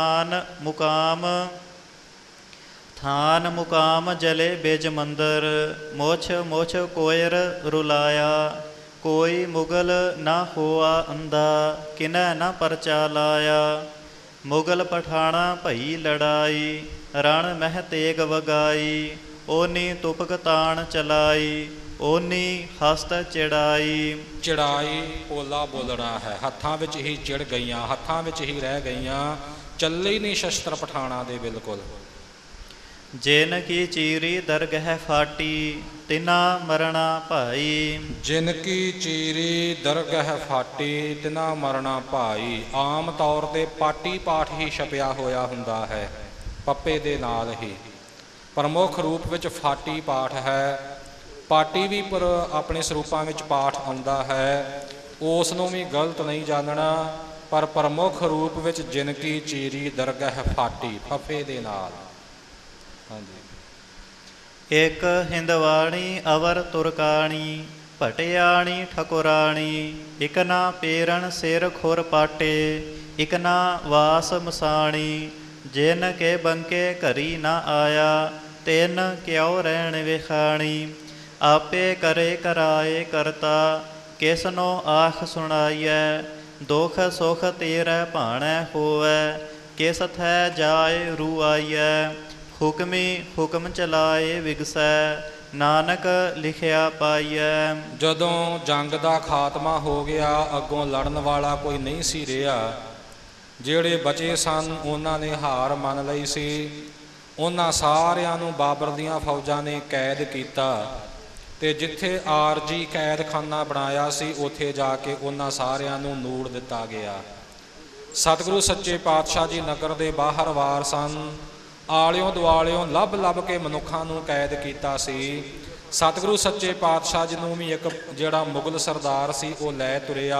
ਮੁਕਾਮ ਜਲੇ ਬਿਜ ਮੰਦਰ, ਮੁਛ ਮੁਛ ਕੋਇਰ ਰੁਲਾਇਆ। ਕੋਈ ਮੁਗਲ ਨਾ ਹੋਆ ਅੰਧਾ, ਕਿਨੈ ਨਾ ਪਰਚਾ ਲਾਇਆ। ਮੁਗਲ ਪਠਾਣਾ ਭਈ ਲੜਾਈ, ਰਣ ਮਹਿ ਤੇਗ ਵਗਾਈ। ਓਨੀ ਤੁਪਕ ਤਾਣ ਚਲਾਈ, ਓਨੀ ਹਸਤ ਚਿੜਾਈ। ਚਿੜਾਈ ਪੋਲਾ ਬੋਲਣਾ ਹੈ। ਹੱਥਾਂ ਵਿੱਚ ਹੀ ਚਿੜ ਗਈਆਂ, ਹੱਥਾਂ ਵਿੱਚ ਹੀ ਰਹਿ ਗਈਆਂ, ਚੱਲੇ ਹੀ ਨਹੀਂ ਸ਼ਸਤਰ ਪਠਾਣਾ ਦੇ ਬਿਲਕੁਲ। ਜਿਨ ਕੀ ਚੀਰੀ ਦਰਗਹਿ ਫਾਟੀ, ਤਿਨਾ ਮਰਣਾ ਭਾਈ। ਜਿਨ ਕੀ ਚੀਰੀ ਦਰਗਹਿ ਫਾਟੀ, ਤਿਨਾ ਮਰਣਾ ਭਾਈ। ਆਮ ਤੌਰ 'ਤੇ ਪਾਟੀ ਪਾਠ ਹੀ ਛਪਿਆ ਹੋਇਆ ਹੁੰਦਾ ਹੈ, ਪੱਪੇ ਦੇ ਨਾਲ ਹੀ। ਪ੍ਰਮੁੱਖ ਰੂਪ ਵਿੱਚ ਫਾਟੀ ਪਾਠ ਹੈ। ਪਾਟੀ ਵੀ ਪਰ ਆਪਣੇ ਸਰੂਪਾਂ ਵਿੱਚ ਪਾਠ ਆਉਂਦਾ ਹੈ, ਉਸ ਨੂੰ ਵੀ ਗਲਤ ਨਹੀਂ ਜਾਣਨਾ। ਪਰ ਪ੍ਰਮੁੱਖ ਰੂਪ ਵਿੱਚ ਜਿਨ ਕੀ ਚੀਰੀ ਦਰਗਹਿ ਫਾਟੀ, ਫੱਫੇ ਦੇ ਨਾਲ। ਹਾਂਜੀ। ਇਕ ਹਿੰਦਵਾਣੀ ਅਵਰ ਤੁਰਕਾਣੀ, ਭਟਿਆਣੀ ਠਕੁਰਾਣੀ। ਇਕ ਨਾ ਪੇਰਣ ਸਿਰ ਖੁਰ ਪਾਟੇ, ਇਕ ਨਾ ਵਾਸ ਮਸਾਣੀ। ਜਿਨ ਕੇ ਬੰਕੇ ਘਰੀ ਨਾ ਆਇਆ, ਤਿਨ ਕਿਉ ਰਹਿਣ ਵਿਖਾਣੀ। ਆਪੇ ਕਰੇ ਕਰਾਏ ਕਰਤਾ, ਕਿਸਨੋ ਆਖ ਸੁਣਾਈਐ। ਦੁਖ ਸੁਖ ਤੇਰੇ ਭਾਣੈ ਹੋਵੈ, ਕਿਸ ਥੈ ਜਾਏ ਰੂ ਆਈਐ। ਹੁਕਮੀ ਹੁਕਮ ਚਲਾਏ ਵਿਗਸੈ, ਨਾਨਕ ਲਿਖਿਆ ਪਾਈਐ। ਜਦੋਂ ਜੰਗ ਦਾ ਖਾਤਮਾ ਹੋ ਗਿਆ, ਅੱਗੋਂ ਲੜਨ ਵਾਲਾ ਕੋਈ ਨਹੀਂ ਸੀ ਰਿਹਾ। ਜਿਹੜੇ ਬਚੇ ਸਨ ਉਹਨਾਂ ਨੇ ਹਾਰ ਮੰਨ ਲਈ ਸੀ। ਉਹਨਾਂ ਸਾਰਿਆਂ ਨੂੰ ਬਾਬਰ ਦੀਆਂ ਫੌਜਾਂ ਨੇ ਕੈਦ ਕੀਤਾ, ਅਤੇ ਜਿੱਥੇ ਆਰਜੀ ਕੈਦਖਾਨਾ ਬਣਾਇਆ ਸੀ ਉੱਥੇ ਜਾ ਕੇ ਉਹਨਾਂ ਸਾਰਿਆਂ ਨੂੰ ਨੂੜ ਦਿੱਤਾ ਗਿਆ। ਸਤਿਗੁਰੂ ਸੱਚੇ ਪਾਤਸ਼ਾਹ ਜੀ ਨਗਰ ਦੇ ਬਾਹਰ ਵਾਰ ਸਨ। ਆਲਿਓਂ ਦੁਆਲਿਓਂ ਲੱਭ ਕੇ ਮਨੁੱਖਾਂ ਨੂੰ ਕੈਦ ਕੀਤਾ ਸੀ। ਸਤਿਗੁਰੂ ਸੱਚੇ ਪਾਤਸ਼ਾਹ ਜੀ ਨੂੰ ਵੀ ਇੱਕ ਜਿਹੜਾ ਮੁਗਲ ਸਰਦਾਰ ਸੀ ਉਹ ਲੈ ਤੁਰਿਆ।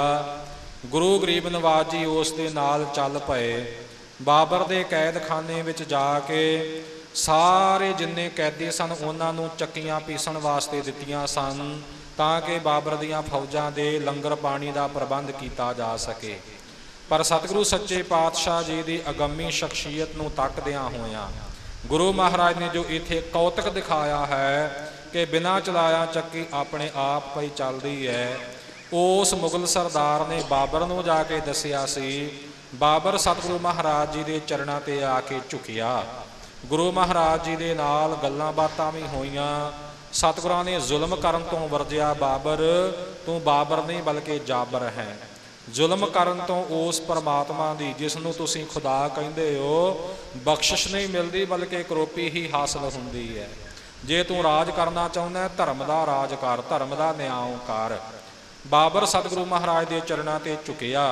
ਗੁਰੂ ਗਰੀਬ ਨਵਾਜ ਜੀ ਉਸ ਦੇ ਨਾਲ ਚੱਲ ਪਏ। ਬਾਬਰ ਦੇ ਕੈਦਖਾਨੇ ਵਿੱਚ ਜਾ ਕੇ ਸਾਰੇ ਜਿੰਨੇ ਕੈਦੀ ਸਨ ਉਹਨਾਂ ਨੂੰ ਚੱਕੀਆਂ ਪੀਸਣ ਵਾਸਤੇ ਦਿੱਤੀਆਂ ਸਨ ਤਾਂ ਕਿ ਬਾਬਰ ਦੀਆਂ ਫੌਜਾਂ ਦੇ ਲੰਗਰ ਪਾਣੀ ਦਾ ਪ੍ਰਬੰਧ ਕੀਤਾ ਜਾ ਸਕੇ। ਪਰ ਸਤਿਗੁਰੂ ਸੱਚੇ ਪਾਤਸ਼ਾਹ ਜੀ ਦੀ ਅਗੰਮੀ ਸ਼ਖਸੀਅਤ ਨੂੰ ਤੱਕਦਿਆਂ ਹੋਇਆਂ ਗੁਰੂ ਮਹਾਰਾਜ ਨੇ ਜੋ ਇੱਥੇ ਕੌਤਕ ਦਿਖਾਇਆ ਹੈ ਕਿ ਬਿਨਾਂ ਚਲਾਇਆ ਚੱਕੀ ਆਪਣੇ ਆਪ ਪਈ ਚੱਲਦੀ ਹੈ, ਉਸ ਮੁਗਲ ਸਰਦਾਰ ਨੇ ਬਾਬਰ ਨੂੰ ਜਾ ਕੇ ਦੱਸਿਆ ਸੀ। ਬਾਬਰ ਸਤਿਗੁਰੂ ਮਹਾਰਾਜ ਜੀ ਦੇ ਚਰਨਾਂ ਤੇ ਆ ਕੇ ਝੁਕਿਆ। ਗੁਰੂ ਮਹਾਰਾਜ ਜੀ ਦੇ ਨਾਲ ਗੱਲਾਂ ਬਾਤਾਂ ਵੀ ਹੋਈਆਂ। ਸਤਿਗੁਰਾਂ ਨੇ ਜ਼ੁਲਮ ਕਰਨ ਤੋਂ ਵਰਜਿਆ, ਬਾਬਰ ਤੂੰ ਬਾਬਰ ਨਹੀਂ ਬਲਕਿ ਜਾਬਰ ਹੈ। ਜ਼ੁਲਮ ਕਰਨ ਤੋਂ ਉਸ ਪਰਮਾਤਮਾ ਦੀ ਜਿਸ ਨੂੰ ਤੁਸੀਂ ਖੁਦਾ ਕਹਿੰਦੇ ਹੋ ਬਖਸ਼ਿਸ਼ ਨਹੀਂ ਮਿਲਦੀ ਬਲਕਿ ਕਰੋਪੀ ਹੀ ਹਾਸਲ ਹੁੰਦੀ ਹੈ। ਜੇ ਤੂੰ ਰਾਜ ਕਰਨਾ ਚਾਹੁੰਦਾ ਧਰਮ ਦਾ ਰਾਜ ਕਰ, ਧਰਮ ਦਾ ਨਿਆਂ ਕਰ। ਬਾਬਰ ਸਤਿਗੁਰੂ ਮਹਾਰਾਜ ਦੇ ਚਰਨਾਂ ਤੇ ਝੁਕਿਆ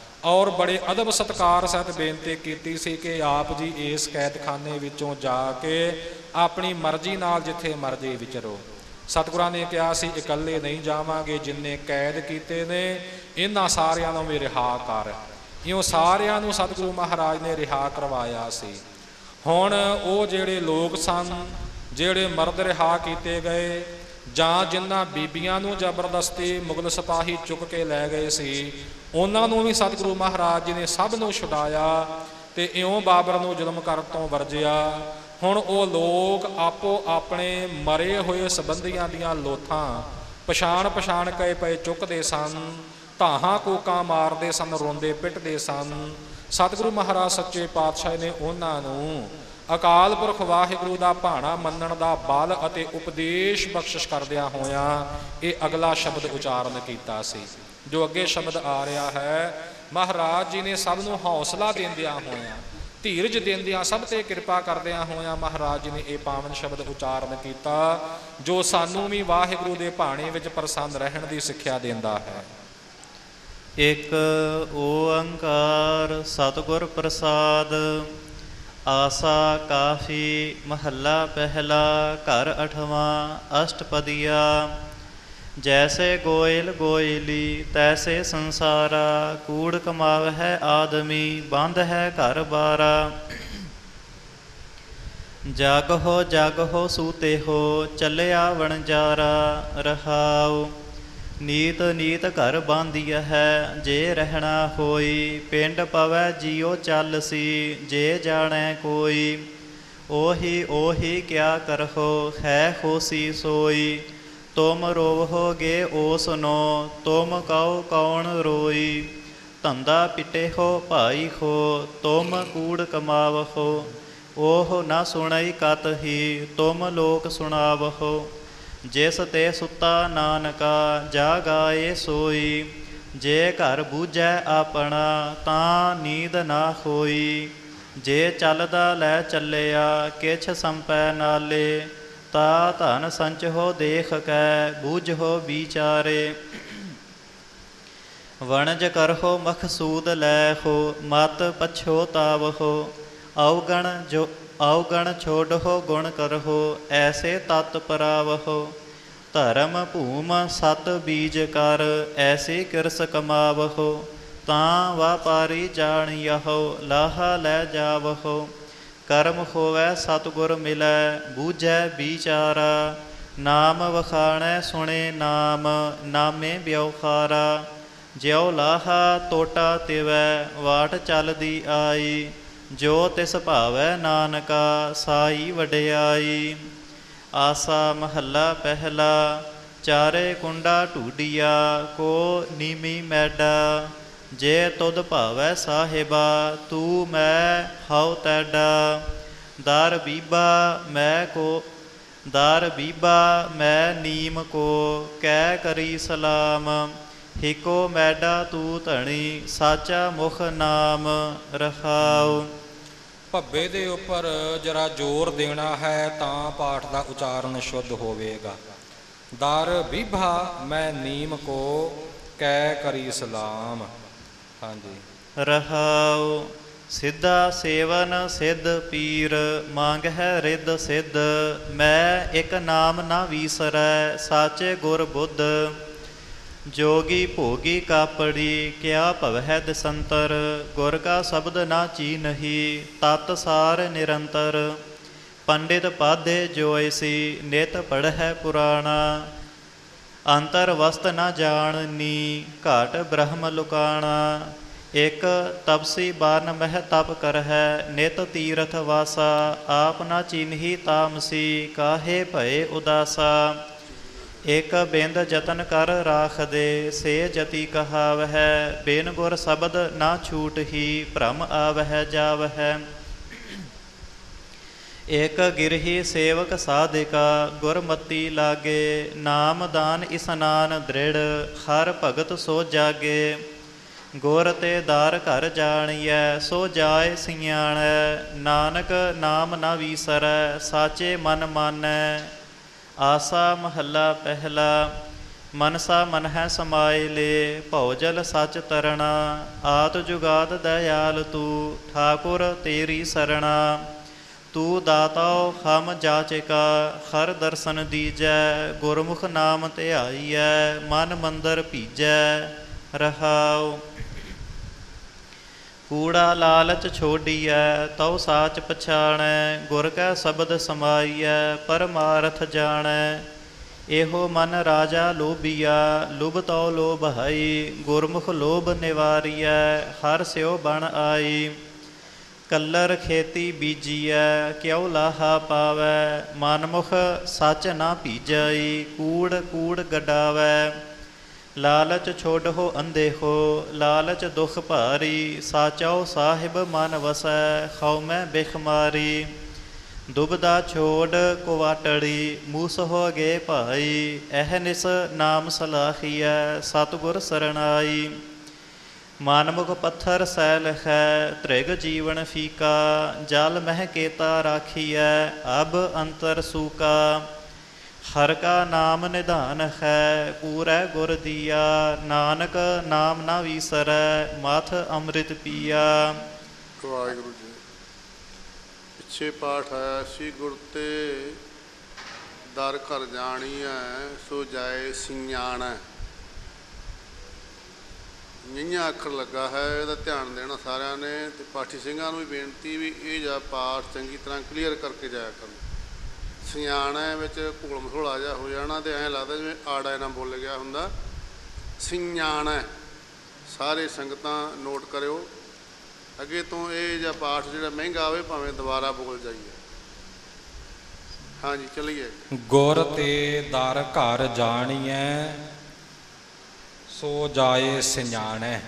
ਔਰ ਬੜੇ ਅਦਬ ਸਤਿਕਾਰ ਸਹਿਤ ਬੇਨਤੀ ਕੀਤੀ ਸੀ ਕਿ ਆਪ ਜੀ ਇਸ ਕੈਦਖਾਨੇ ਵਿੱਚੋਂ ਜਾ ਕੇ ਆਪਣੀ ਮਰਜ਼ੀ ਨਾਲ ਜਿੱਥੇ ਮਰਜ਼ੀ ਵਿਚਰੋ। ਸਤਿਗੁਰਾਂ ਨੇ ਕਿਹਾ ਸੀ ਇਕੱਲੇ ਨਹੀਂ ਜਾਵਾਂਗੇ, ਜਿੰਨੇ ਕੈਦ ਕੀਤੇ ਨੇ ਇਹਨਾਂ ਸਾਰਿਆਂ ਨੂੰ ਵੀ ਰਿਹਾ ਕਰ। ਇਉਂ ਸਾਰਿਆਂ ਨੂੰ ਸਤਿਗੁਰੂ ਮਹਾਰਾਜ ਨੇ ਰਿਹਾ ਕਰਵਾਇਆ ਸੀ। ਹੁਣ ਉਹ ਜਿਹੜੇ ਲੋਕ ਸਨ, ਜਿਹੜੇ ਮਰਦ ਰਿਹਾ ਕੀਤੇ ਗਏ ਜਾਂ ਜਿਨ੍ਹਾਂ ਬੀਬੀਆਂ ਨੂੰ ਜ਼ਬਰਦਸਤੀ ਮੁਗਲ ਸਿਪਾਹੀ ਚੁੱਕ ਕੇ ਲੈ ਗਏ ਸੀ, ਉਹਨਾਂ ਨੂੰ ਵੀ ਸਤਿਗੁਰੂ ਮਹਾਰਾਜ ਜੀ ਨੇ ਸਭ ਨੂੰ ਛੁਡਾਇਆ ਤੇ ਇਉਂ ਬਾਬਰ ਨੂੰ ਜ਼ੁਲਮ ਕਰਨ ਤੋਂ ਵਰਜਿਆ। ਹੁਣ ਉਹ ਲੋਕ ਆਪੋ ਆਪਣੇ ਮਰੇ ਹੋਏ ਸੰਬੰਧੀਆਂ ਦੀਆਂ ਲੋਥਾਂ ਪਛਾਣ ਕੇ ਪਏ ਚੁੱਕਦੇ ਸਨ, ਧਾਹਾਂ ਕੂਕਾਂ ਮਾਰਦੇ ਸਨ, ਰੋਂਦੇ ਪਿੱਟਦੇ ਸਨ। ਸਤਿਗੁਰੂ ਮਹਾਰਾਜ ਸੱਚੇ ਪਾਤਸ਼ਾਹ ਨੇ ਉਹਨਾਂ ਨੂੰ ਅਕਾਲ ਪੁਰਖ ਵਾਹਿਗੁਰੂ ਦਾ ਭਾਣਾ ਮੰਨਣ ਦਾ ਬਲ ਅਤੇ ਉਪਦੇਸ਼ ਬਖਸ਼ਿਸ਼ ਕਰਦਿਆਂ ਹੋਇਆਂ ਇਹ ਅਗਲਾ ਸ਼ਬਦ ਉਚਾਰਨ ਕੀਤਾ ਸੀ ਜੋ ਅੱਗੇ ਸ਼ਬਦ ਆ ਰਿਹਾ ਹੈ। ਮਹਾਰਾਜ ਜੀ ਨੇ ਸਭ ਨੂੰ ਹੌਸਲਾ ਦਿੰਦਿਆਂ ਹੋਇਆਂ, ਧੀਰਜ ਦਿੰਦਿਆਂ, ਸਭ ਤੇ ਕਿਰਪਾ ਕਰਦਿਆਂ ਹੋਇਆਂ ਮਹਾਰਾਜ ਜੀ ਨੇ ਇਹ ਪਾਵਨ ਸ਼ਬਦ ਉਚਾਰਨ ਕੀਤਾ ਜੋ ਸਾਨੂੰ ਵੀ ਵਾਹਿਗੁਰੂ ਦੇ ਭਾਣੇ ਵਿੱਚ ਪ੍ਰਸੰਨ ਰਹਿਣ ਦੀ ਸਿੱਖਿਆ ਦਿੰਦਾ ਹੈ। ਇੱਕ ਓੰਕਾਰ ਸਤਿਗੁਰ ਪ੍ਰਸਾਦ। ਆਸਾ ਕਾਫੀ ਮਹੱਲਾ ਪਹਿਲਾ। ਘਰ ਅਠਵਾਂ ਅਸ਼ਟਪਦੀਆ। ਜੈਸੇ ਗੋਇਲ ਗੋਇਲੀ ਤੈਸੇ ਸੰਸਾਰਾ। ਕੂੜ ਕਮਾਵਹਿ ਆਦਮੀ ਬੰਧ ਹੈ ਘਰ ਬਾਰਾ। ਜਗ ਹੋ ਸੂਤੇ ਹੋ ਚੱਲਿਆ ਵਣਜਾਰਾ। ਰਹਾਉ ਨੀਤ ਨੀਤ ਘਰ ਬਾਂਧੀਆ ਹੈ ਜੇ ਰਹਿਣਾ ਹੋਈ। ਪਿੰਡ ਪਵੈ ਜਿਉ ਚੱਲ ਸੀ ਜੇ ਜਾਣੈ ਕੋਈ। ਉਹੀ ਕਿਆ ਕਰਹੋ ਹੈ ਹੋਸੀ ਸੋਈ। ਤੁਮ ਰੋਵੋਗੇ ਉਸ ਨੋ ਤੁਮ ਕਉ ਕੌਣ ਰੋਈ। ਧੰਦਾ ਪਿਟੇ ਹੋ ਭਾਈ ਹੋ ਤੁਮ ਕੂੜ ਕਮਾਵਹੋ। ਉਹ ਨਾ ਸੁਣਈ ਕਤ ਹੀ ਤੁਮ ਲੋਕ ਸੁਣਾਵਹੋ। ਜਿਸ ਤੇ ਸੁੱਤਾ ਨਾਨਕਾ ਜਾ ਗਾਏ ਸੋਈ। ਜੇ ਘਰ ਬੂਝੈ ਆਪਣਾ ਤਾਂ ਨੀਂਦ ਨਾ ਹੋਈ। ਜੇ ਚੱਲਦਾ ਲੈ ਚੱਲਿਆ ਕਿਛ ਸੰਪੈ ਨਾਲੇ। ਤਾ ਧਨ ਸੰਚਹੋ ਦੇਖ ਕੈ ਬੂਝੋ ਵਿਚਾਰੇ। ਵਣਜ ਕਰਹੋ ਮਖਸੂਦ ਲੈ ਹੋ ਮਤ ਪਛੋਤਾਵਹੋ। ਅਵਗਣ ਛੋਡਹੋ ਗੁਣ ਕਰਹੋ ਐਸੇ ਤਤ ਪਰਾਵਹੋ। ਧਰਮ ਭੂਮ ਸਤ ਬੀਜ ਕਰ ਐਸੀ ਕਿਰਸ ਕਮਾਵਹੋ। ਤਾਂ ਵਾਪਾਰੀ ਜਾਣਿਯਹੋ ਲਾਹਾ ਲੈ ਜਾਵਹੋ। ਕਰਮ ਹੋਵੈ ਸਤਿਗੁਰ ਮਿਲੈ ਬੂਝੈ ਵਿਚਾਰਾ। ਨਾਮ ਵਖਾਣੈ ਸੁਣੇ ਨਾਮ ਨਾਮੇ ਵਿਉਖਾਰਾ। ਜਿਉ ਲਾਹਾ ਟੋਟਾ ਤਿਵੈ ਵਾਟ ਚੱਲਦੀ ਆਈ। ਜੋ ਤਿਸ ਭਾਵੈ ਨਾਨਕਾ ਸਾਈ ਵਡਿਆਈ। ਆਸਾ ਮਹੱਲਾ ਪਹਿਲਾ। ਚਾਰੇ ਕੁੰਡਾ ਢੂਡੀਆ ਕੋ ਨੀਮੀ ਮੈਡਾ। ਜੇ ਤੁਧ ਭਾਵੈ ਸਾਹਿਬਾ ਤੂੰ ਮੈਂ ਹਉ ਤੈਡਾ। ਦਰ ਬੀਬਾ ਮੈਂ ਨੀਮ ਕੋ ਕਹਿ ਕਰੀ ਸਲਾਮ। ਹਿਕੋ ਮੈਡਾ ਤੂੰ ਧਣੀ ਸਾਚਾ ਮੁਖ ਨਾਮ। ਰਖਾਉ ਭੱਬੇ ਦੇ ਉੱਪਰ ਜਰਾ ਜ਼ੋਰ ਦੇਣਾ ਹੈ ਤਾਂ ਪਾਠ ਦਾ ਉਚਾਰਨ ਸ਼ੁੱਧ ਹੋਵੇਗਾ। ਦਰ ਬੀਭਾ ਮੈਂ ਨੀਮ ਕੋ ਕਹਿ ਕਰੀ ਸਲਾਮ। ਹਾਂਜੀ। ਰਹਾਉ ਸਿੱਧਾ ਸੇਵਨ ਸਿੱਧ ਪੀਰ, ਮੰਗ ਹੈ ਰਿੱਧ ਸਿੱਧ। ਮੈਂ ਇੱਕ ਨਾਮ ਨਾ ਵੀਸਰੈ, ਸਾਚੇ ਗੁਰ ਬੁੱਧ। ਜੋਗੀ ਭੋਗੀ ਕਾਪੜੀ, ਕਿਆ ਭਵਹਿ ਦਸੰਤਰ। ਗੁਰ ਕਾ ਸ਼ਬਦ ਨਾ ਚੀਨਹੀ, ਤਤ ਸਾਰ ਨਿਰੰਤਰ। ਪੰਡਿਤ ਪਾਧੇ ਜੋਇਸੀ, ਨਿਤ ਪੜ੍ਹੈ ਪੁਰਾਣਾ। ਅੰਤਰ ਵਸਤ ਨਾ ਜਾਣਨੀ, ਘਾਟ ਬ੍ਰਹਮ ਲੁਕਾਣਾ। ਇਕ ਤਪਸੀ ਬਾਰਨ ਮਹਿ ਤਪ ਕਰਹਿ, ਨਿਤ ਤੀਰਥ ਵਾਸਾ। ਆਪ ਨਾ ਚੀਨਹੀ ਤਾਮਸੀ, ਕਾਹੇ ਭਏ ਉਦਾਸਾ। ਇਕ ਬਿੰਦ ਜਤਨ ਕਰ ਰਾਖਦੇ, ਸੇ ਜਤੀ ਕਹਾਵਹਿ। ਬਿਨ ਗੁਰ ਸ਼ਬਦ ਨਾ ਛੂਟਹੀ, ਭ੍ਰਮ ਆਵਹਿ ਜਾਵਹਿ। ਇਕ ਗਿਰਹੀ ਸੇਵਕ ਸਾਧਿਕਾ, ਗੁਰਮਤੀ ਲਾਗੇ। ਨਾਮ ਦਾਨ ਇਸਨਾਨ ਦ੍ਰਿੜ, ਹਰ ਭਗਤ ਸੋ ਜਾਗੇ। ਗੁਰ ਤੇ ਦਾਰ ਘਰ ਜਾਣੀਐ, ਸੋ ਜਾਏ ਸਿਆਣੈ। ਨਾਨਕ ਨਾਮ ਨਾ ਵੀਸਰੈ, ਸਾਚੇ ਮਨ ਮਾਨੈ। ਆਸਾ ਮਹੱਲਾ ਪਹਿਲਾ। ਮਨਸਾ ਮਨ ਹੈ ਸਮਾਏ ਲੇ, ਭਉਜਲ ਸੱਚ ਤਰਣਾ। ਆਤ ਜੁਗਾਦ ਦਇਆਲ ਤੂੰ, ਠਾਕੁਰ ਤੇਰੀ ਸਰਣਾ। ਤੂੰ ਦਾਤਾਓ ਹਮ ਜਾਚਿਕਾ, ਹਰ ਦਰਸ਼ਨ ਦੀਜੈ। ਗੁਰਮੁਖ ਨਾਮ ਧਿਆਈਐ, ਮਨ ਮੰਦਰ ਭੀਜੈ। ਰਹਾਉ। ਕੂੜਾ ਲਾਲਚ ਛੋਡੀਐ, ਤਉ ਸਾਚ ਪਛਾਣੈ। ਗੁਰ ਕੈ ਸ਼ਬਦ ਸਮਾਈਐ, ਪਰਮਾਰਥ ਜਾਣੈ। ਇਹੋ ਮਨ ਰਾਜਾ ਲੋਭੀਆ, ਲੁਭ ਤਉ ਲੋਭ ਹਈ। ਗੁਰਮੁਖ ਲੋਭ ਨਿਵਾਰੀਐ, ਹਰ ਸਿਉ ਬਣ ਆਈ। ਕੱਲਰ ਖੇਤੀ ਬੀਜੀਐ, ਕਿਉ ਲਾਹਾ ਪਾਵੈ। ਮਨਮੁਖ ਸੱਚ ਨਾ ਭੀਜਈ, ਕੂੜ ਕੂੜ ਗਡਾਵੈ। ਲਾਲਚ ਛੋਡਹੁ ਅੰਧੇ ਹੋ, ਲਾਲਚ ਦੁਖ ਭਾਰੀ। ਸਾਚਉ ਸਾਹਿਬ ਮਨ ਵਸੈ, ਹਉਮੈ ਬਿਖ ਮਾਰੀ। ਦੁਬਦਾ ਛੋੜ ਕੁਵਾਟੜੀ, ਮੂਸ ਹੋ ਗੇ ਭਾਈ। ਅਹਨਿਸ ਨਾਮ ਸਲਾਹੀਐ, ਸਤਿਗੁਰ ਸਰਣਾਈ। ਮਾਨਮੁਖ ਪੱਥਰ ਸੈਲ ਹੈ, ਤ੍ਰਿਗ ਜੀਵਨ ਫੀਕਾ। ਜਲ ਮਹਿ ਕੇਤਾ ਰਾਖੀਐ, ਅਬ ਅੰਤਰ ਸੂਕਾ। ਹਰ ਕਾ ਨਾਮ ਨਿਧਾਨ ਹੈ, ਪੂਰੈ ਗੁਰ ਦੀਆ। ਨਾਨਕ ਨਾਮ ਨਾ ਵੀਸਰੈ, ਮਥ ਅੰਮ੍ਰਿਤ ਪੀਆ। ਵਾਹਿਗੁਰੂ ਜੀ। ਪਿੱਛੇ ਪਾਠ ਆਇਆ ਸੀ, ਗੁਰ ਤੇ ਦਰ ਘਰ ਜਾਣੀਐ, ਸੋ ਜਾਏ ਸਿਆਣੈ। ਨਿਆਂ ਅੱਖਰ ਲੱਗਾ ਹੈ, ਇਹਦਾ ਧਿਆਨ ਦੇਣਾ ਸਾਰਿਆਂ ਨੇ। ਅਤੇ ਪਾਠੀ ਸਿੰਘਾਂ ਨੂੰ ਵੀ ਬੇਨਤੀ ਵੀ ਇਹ ਜਾ ਪਾਠ ਚੰਗੀ ਤਰ੍ਹਾਂ ਕਲੀਅਰ ਕਰਕੇ ਜਾਇਆ ਕਰਨ। ਸਿਆਣਾ ਵਿੱਚ ਘੋਲ ਮਸੋਲਾ ਜਿਹਾ ਹੋ ਜਾਣਾ, ਅਤੇ ਐਂ ਲੱਗਦਾ ਜਿਵੇਂ ਆੜਾ ਨਾ ਬੋਲ ਗਿਆ ਹੁੰਦਾ। ਸਿਆਣਾ ਸਾਰੇ ਸੰਗਤਾਂ ਨੋਟ ਕਰਿਓ। ਅੱਗੇ ਤੋਂ ਇਹ ਜਿਹਾ ਪਾਠ ਜਿਹੜਾ ਮਹਿੰਗਾ ਆਵੇ, ਭਾਵੇਂ ਦੁਬਾਰਾ ਬੋਲ ਜਾਈਏ। ਹਾਂਜੀ ਚਲੀਏ। ਗੁਰ ਤੇ ਦਰ ਘਰ ਜਾਣੀਐ, ਸੋ ਜਾਏ ਸਿਆਣੈ।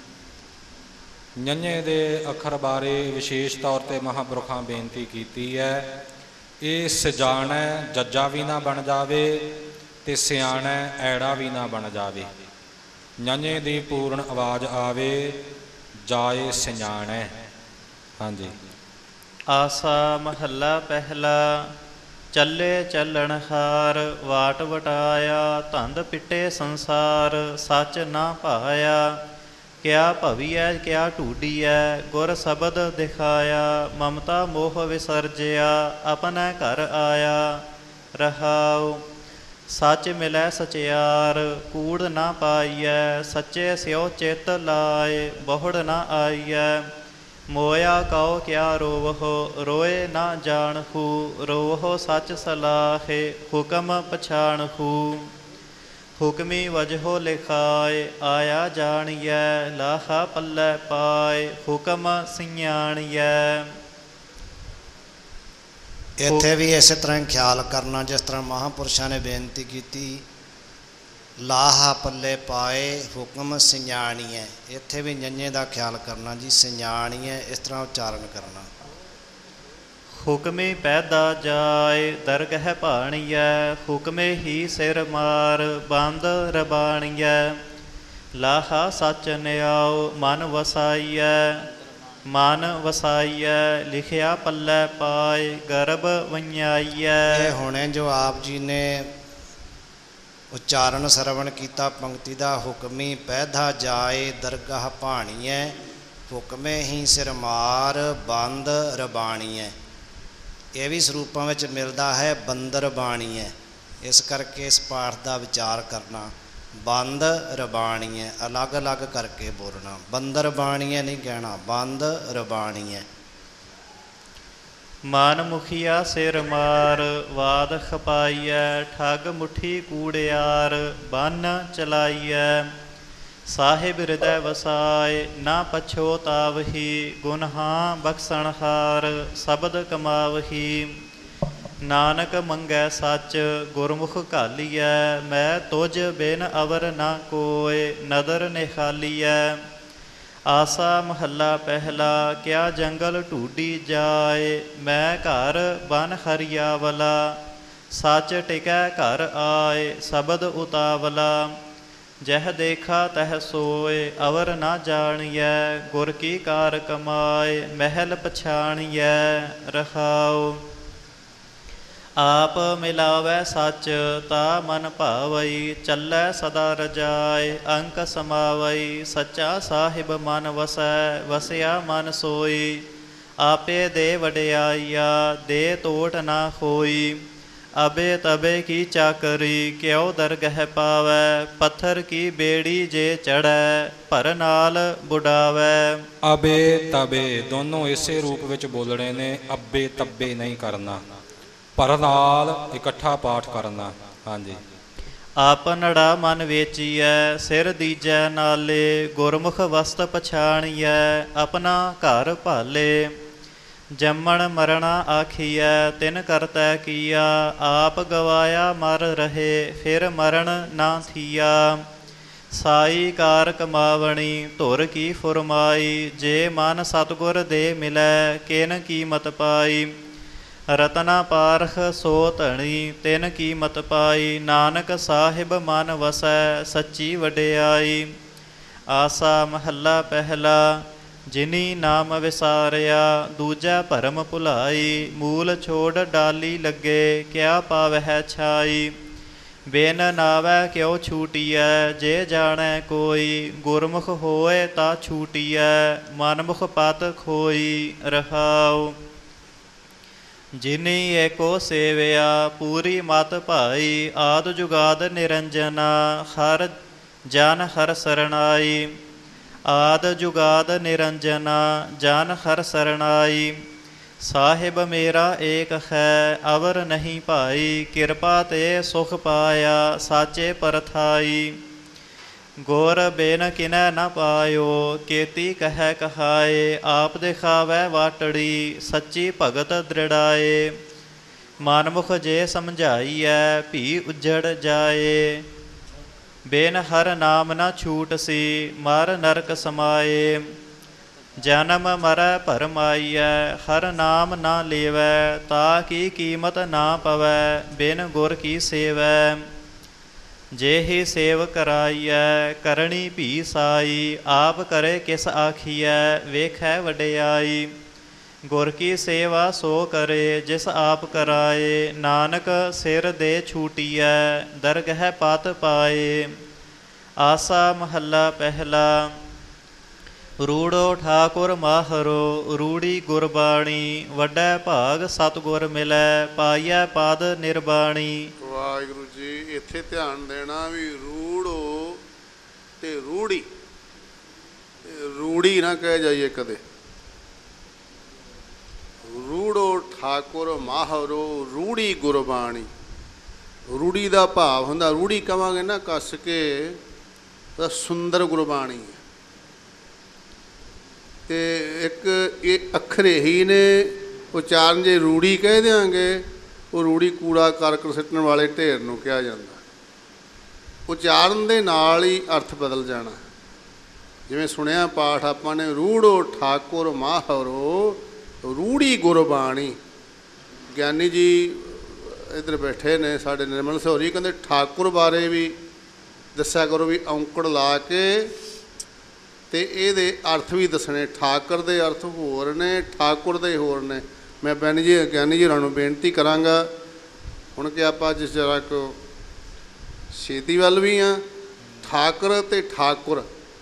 ਨਿਆਂ ਦੇ ਅੱਖਰ ਬਾਰੇ ਵਿਸ਼ੇਸ਼ ਤੌਰ 'ਤੇ ਮਹਾਂਪੁਰਖਾਂ ਬੇਨਤੀ ਕੀਤੀ ਹੈ। ਇਹ ਸਜਾਣੈ ਜੱਜਾ ਵੀ ਨਾ ਬਣ ਜਾਵੇ, ਅਤੇ ਸਿਆਣੈ ਐੜਾ ਵੀ ਨਾ ਬਣ ਜਾਵੇ। ਨਿਆਂ ਦੀ ਪੂਰਨ ਆਵਾਜ਼ ਆਵੇ, ਜਾਏ ਸਿਆਣੈ। ਹਾਂਜੀ। ਆਸਾ ਮਹੱਲਾ ਪਹਿਲਾ। ਚੱਲੇ ਚੱਲਣ ਹਾਰ, ਵਾਟ ਵਟਾਇਆ। ਧੰਦ ਪਿੱਟੇ ਸੰਸਾਰ, ਸੱਚ ਨਾ ਭਾਇਆ। ਕਿਆ ਭਵੀਐ ਕਿਆ ਢੂਡੀਐ, ਗੁਰ ਸ਼ਬਦ ਦਿਖਾਇਆ। ਮਮਤਾ ਮੋਹ ਵਿਸਰਜਿਆ, ਆਪਣਾ ਘਰ ਆਇਆ। ਰਹਾਉ। ਸੱਚ ਮਿਲੈ ਸਚਿਆਰ, ਕੂੜ ਨਾ ਪਾਈਐ। ਸੱਚੇ ਸਿਉ ਚਿੱਤ ਲਾਏ, ਬਹੁੜ ਨਾ ਆਈਐ। ਮੋਇਆ ਕਉ ਕਿਆ ਰੋਵਹੁ, ਰੋਏ ਨਾ ਜਾਣਹੂ। ਰੋਵਹੁ ਸੱਚ ਸਲਾਹੇ, ਹੁਕਮ ਪਛਾਣਹੂ। ਹੁਕਮੀ ਵਜਹੋ ਲਿਖਾਏ, ਆਇਆ ਜਾਣੀਐ। ਲਾਹਾ ਪੱਲੇ ਪਾਏ, ਹੁਕਮ ਸਿਆਣੀਐ। ਇੱਥੇ ਵੀ ਇਸੇ ਤਰ੍ਹਾਂ ਹੀ ਖਿਆਲ ਕਰਨਾ, ਜਿਸ ਤਰ੍ਹਾਂ ਮਹਾਂਪੁਰਸ਼ਾਂ ਨੇ ਬੇਨਤੀ ਕੀਤੀ, ਲਾਹਾ ਪੱਲੇ ਪਾਏ, ਹੁਕਮ ਸਿਆਣੀਐ। ਇੱਥੇ ਵੀ ਨਿਆਂ ਦਾ ਖਿਆਲ ਕਰਨਾ ਜੀ, ਸਿਆਣੀਐ ਇਸ ਤਰ੍ਹਾਂ ਉਚਾਰਨ ਕਰਨਾ। ਹੁਕਮੇ ਪੈਦਾ ਜਾਏ, ਦਰਗਹਿ ਭਾਣੀਐ। ਹੁਕਮੇ ਹੀ ਸਿਰ ਮਾਰ, ਬੰਦ ਰਬਾਣੀਐ। ਲਾਹਾ ਸੱਚ ਨਿਆਉ, ਮਨ ਵਸਾਈਐ। ਮਨ ਵਸਾਈਐ, ਲਿਖਿਆ ਪੱਲੇ ਪਾਏ। ਗਰਭ ਵੰਜਾਈਐ। ਇਹ ਹੁਣੇ ਜੋ ਆਪ ਜੀ ਨੇ ਉਚਾਰਨ ਸਰਵਣ ਕੀਤਾ ਪੰਕਤੀ ਦਾ, ਹੁਕਮੀ ਪੈਦਾ ਜਾਏ, ਦਰਗਾਹ ਭਾਣੀਐ। ਹੁਕਮੇ ਹੀ ਸਿਰ ਮਾਰ ਬੰਦ ਰਬਾਣੀਐ। ਇਹ ਵੀ ਸਰੂਪਾਂ ਵਿੱਚ ਮਿਲਦਾ ਹੈ ਬੰਦਰ ਬਾਣੀਐ। ਇਸ ਕਰਕੇ ਇਸ ਪਾਠ ਦਾ ਵਿਚਾਰ ਕਰਨਾ, ਬੰਦ ਰਬਾਣੀਐ ਅਲੱਗ ਅਲੱਗ ਕਰਕੇ ਬੋਲਣਾ, ਬੰਦਰ ਬਾਣੀਐ ਨਹੀਂ ਕਹਿਣਾ, ਬੰਦ ਰਬਾਣੀਐ। ਮਨ ਮੁਖੀਆ ਸਿਰ ਮਾਰ ਵਾਦ ਖਪਾਈਐ, ਠੱਗ ਮੁੱਠੀ ਕੂੜਿਆਰ ਬੰਨ ਚਲਾਈਐ। ਸਾਹਿਬ ਹਿਰਦੈ ਵਸਾਏ ਨਾ ਪਛੋਤਾਵਹੀ, ਗੁਨਹਾਂ ਬਖਸ਼ਣਹਾਰ ਸ਼ਬਦ ਕਮਾਵਹੀ। ਨਾਨਕ ਮੰਗੈ ਸੱਚ ਗੁਰਮੁਖ ਘਾਲੀਐ, ਮੈਂ ਤੁਝ ਬਿਨ ਅਵਰ ਨਾ ਕੋਇ ਨਦਰ ਨਿਖਾਲੀਐ। ਆਸਾ ਮਹੱਲਾ ਪਹਿਲਾ, ਕਿਆ ਜੰਗਲ ਢੂਡੀ ਜਾਏ, ਮੈਂ ਘਰ ਬਨ ਹਰਿਆਵਲਾ। ਸੱਚ ਟਿਕੈ ਘਰ ਆਏ ਸ਼ਬਦ ਉਤਾਵਲਾ। ਜਹ ਦੇਖਾ ਤਹ ਸੋਏ ਅਵਰ ਨਾ ਜਾਣੀਐ, ਗੁਰ ਕੀ ਕਾਰ ਕਮਾਏ ਮਹਿਲ ਪਛਾਣੀਐ। ਰਹਾਉ ਆਪ ਮਿਲਾਵੈ ਸੱਚ ਤਾ ਮਨ ਭਾਵਈ, ਚੱਲੈ ਸਦਾ ਰਜਾਏ ਅੰਕ ਸਮਾਵਈ। ਸੱਚਾ ਸਾਹਿਬ ਮਨ ਵਸੈ ਵਸਿਆ ਮਨ ਸੋਈ, ਆਪੇ ਦੇ ਵਡਿਆਈਆ ਦੇ ਤੋਟ ਨਾ ਹੋਈ। ਅਬੇ ਤਬੇ ਕੀ ਚਾਕਰੀ ਕਿਉ ਦਰਗਹਿ ਪਾਵੈ, ਪੱਥਰ ਕੀ ਬੇੜੀ ਜੇ ਚੜ੍ਹੈ ਭਰ ਨਾਲ ਬੁਡਾਵੈ। ਅਬੇ ਤਬੇ ਦੋਨੋਂ ਇਸੇ ਰੂਪ ਵਿੱਚ ਬੋਲਣੇ ਨੇ, ਅੱਬੇ ਤੱਬੇ ਨਹੀਂ ਕਰਨਾ, ਪਰ ਨਾਲ ਇਕੱਠਾ ਪਾਠ ਕਰਨਾ। ਹਾਂਜੀ। ਆਪਨੜਾ ਮਨ ਵੇਚੀਐ ਸਿਰ ਦੀਜੈ ਨਾਲੇ, ਗੁਰਮੁਖ ਵਸਤ ਪਛਾਣੀਐ ਆਪਣਾ ਘਰ ਭਾਲੇ। ਜੰਮਣ ਮਰਣਾ ਆਖੀਐ ਤਿਨ ਕਰਤੈ ਕੀਆ, ਆਪ ਗਵਾਇਆ ਮਰ ਰਹੇ ਫਿਰ ਮਰਨ ਨਾ ਥੀਆ। ਸਾਈ ਕਾਰ ਕਮਾਵਣੀ ਧੁਰ ਕੀ ਫੁਰਮਾਈ, ਜੇ ਮਨ ਸਤਿਗੁਰ ਦੇ ਮਿਲੈ ਕਿਨ ਕੀਮਤ ਪਾਈ। ਰਤਨਾ ਪਾਰਖ ਸੋ ਧਣੀ ਤਿਨ ਕੀਮਤ ਪਾਈ, ਨਾਨਕ ਸਾਹਿਬ ਮਨ ਵਸੈ ਸੱਚੀ ਵਡਿਆਈ। ਆਸਾ ਮਹੱਲਾ ਪਹਿਲਾ, ਜਿਨੀ ਨਾਮ ਵਿਸਾਰਿਆ ਦੂਜਾ ਭਰਮ ਭੁਲਾਈ। ਮੂਲ ਛੋੜ ਡਾਲੀ ਲੱਗੇ ਕਿਆ ਪਾਵਹਿ ਛਾਈ। ਬਿਨ ਨਾਵੈ ਕਿਉ ਛੂਟੀਐ ਜੇ ਜਾਣੈ ਕੋਈ, ਗੁਰਮੁਖ ਹੋਏ ਤਾ ਛੂਟੀਐ ਮਨਮੁਖ ਪਤ ਖੋਈ। ਰਹਾਉ ਜਿਨੀ ਏਕੋ ਸੇਵਿਆ ਪੂਰੀ ਮਤ ਭਾਈ, ਆਦ ਜੁਗਾਦ ਨਿਰੰਜਨਾ ਹਰ ਜਨ ਹਰ ਸਰਣਾਈ। ਆਦ ਜੁਗਾਦ ਨਿਰੰਜਨਾ ਜਨ ਹਰ ਸਰਣਾਈ। ਸਾਹਿਬ ਮੇਰਾ ਏਕ ਹੈ ਅਵਰ ਨਹੀਂ ਭਾਈ, ਕਿਰਪਾ ਤੇ ਸੁਖ ਪਾਇਆ ਸਾਚੇ ਪਰਥਾਈ। ਗੁਰ ਬਿਨ ਕਿਨੈ ਨ ਪਾਇਓ ਕੇਤੀ ਕਹਿ ਕਹਾਏ, ਆਪ ਦਿਖਾਵੈ ਵਾਟੜੀ ਸੱਚੀ ਭਗਤ ਦ੍ਰਿੜਾਏ। ਮਨਮੁਖ ਜੇ ਸਮਝਾਈਐ ਭੀ ਉਜੜ ਜਾਏ, ਬਿਨ ਹਰ ਨਾਮ ਨ ਛੂਟ ਸੀ ਮਰ ਨਰਕ ਸਮਾਏ। ਜਨਮ ਮਰੈ ਭਰਮਾਈਐ ਹਰ ਨਾਮ ਨਾ ਲੇਵੈ, ਤਾ ਕੀ ਕੀਮਤ ਨਾ ਪਵੈ ਬਿਨ ਗੁਰ ਕੀ ਸੇਵੈ। ਜਿਹੀ ਸੇਵ ਕਰਾਈਐ ਕਰਨੀ ਭੀ ਸਾਈ, ਆਪ ਕਰੇ ਕਿਸ ਆਖੀਐ ਵੇਖੈ ਵਡਿਆਈ। ਗੁਰ ਕੀ ਸੇਵਾ ਸੋ ਕਰੇ ਜਿਸ ਆਪ ਕਰਾਏ, ਨਾਨਕ ਸਿਰ ਦੇ ਛੂਟੀਐ ਦਰਗਹਿ ਪਤ ਪਾਏ। ਆਸਾ ਮਹੱਲਾ ਪਹਿਲਾ, ਰੂੜੋ ਠਾਕੁਰ ਮਾਹਰੋ ਰੂੜੀ ਗੁਰਬਾਣੀ। ਵੱਡਾ ਭਾਗ ਸਤਿਗੁਰ ਮਿਲੈ ਪਾਈਐ ਪਦ ਨਿਰਬਾਣੀ। ਵਾਹਿਗੁਰੂ ਜੀ, ਇੱਥੇ ਧਿਆਨ ਦੇਣਾ ਵੀ ਰੂੜੋ ਤੇ ਰੂੜੀ, ਰੂੜੀ ਨਾ ਕਹਿ ਜਾਈਏ ਕਦੇ। ਰੂੜੋ ਠਾਕੁਰ ਮਾਹਰੋ ਰੂੜੀ ਗੁਰਬਾਣੀ। ਰੂੜੀ ਦਾ ਭਾਵ ਹੁੰਦਾ, ਰੂੜੀ ਕਵਾਂਗੇ ਨਾ ਕੱਸ ਕੇ ਤਾਂ ਸੁੰਦਰ ਗੁਰਬਾਣੀ ਹੈ। ਤੇ ਇੱਕ ਇਹ ਅੱਖਰ ਹੀ ਨੇ ਉਚਾਰਨ, ਜੇ ਰੂੜੀ ਕਹਿ ਦਿਆਂਗੇ ਉਹ ਰੂੜੀ ਕੂੜਾ ਕਰਕਟ ਸਿੱਟਣ ਵਾਲੇ ਢੇਰ ਨੂੰ ਕਿਹਾ ਜਾਂਦਾ। ਉਚਾਰਨ ਦੇ ਨਾਲ ਹੀ ਅਰਥ ਬਦਲ ਜਾਣਾ। ਜਿਵੇਂ ਸੁਣਿਆ ਪਾਠ ਆਪਾਂ ਨੇ, ਰੂੜੋ ਠਾਕੁਰ ਮਾਹਰੋ ਰੂੜੀ ਗੁਰਬਾਣੀ। ਗਿਆਨੀ ਜੀ ਇੱਧਰ ਬੈਠੇ ਨੇ ਸਾਡੇ ਨਿਰਮਲ ਸਹੋਰੀ, ਕਹਿੰਦੇ ਠਾਕੁਰ ਬਾਰੇ ਵੀ ਦੱਸਿਆ ਕਰੋ ਵੀ ਔਂਕੜ ਲਾ ਕੇ, ਤੇ ਇਹਦੇ ਅਰਥ ਵੀ ਦੱਸਣੇ। ਠਾਕਰ ਦੇ ਅਰਥ ਹੋਰ ਨੇ, ਠਾਕੁਰ ਦੇ ਹੋਰ ਨੇ। ਮੈਂ ਗਿਆਨੀ ਜੀ ਹੋਰਾਂ ਨੂੰ ਬੇਨਤੀ ਕਰਾਂਗਾ ਹੁਣ ਕਿ ਆਪਾਂ ਜਿਸ ਜਰਾ ਕੁ ਛੇਤੀ ਵੱਲ ਵੀ ਹਾਂ, ਠਾਕਰ ਅਤੇ ਠਾਕੁਰ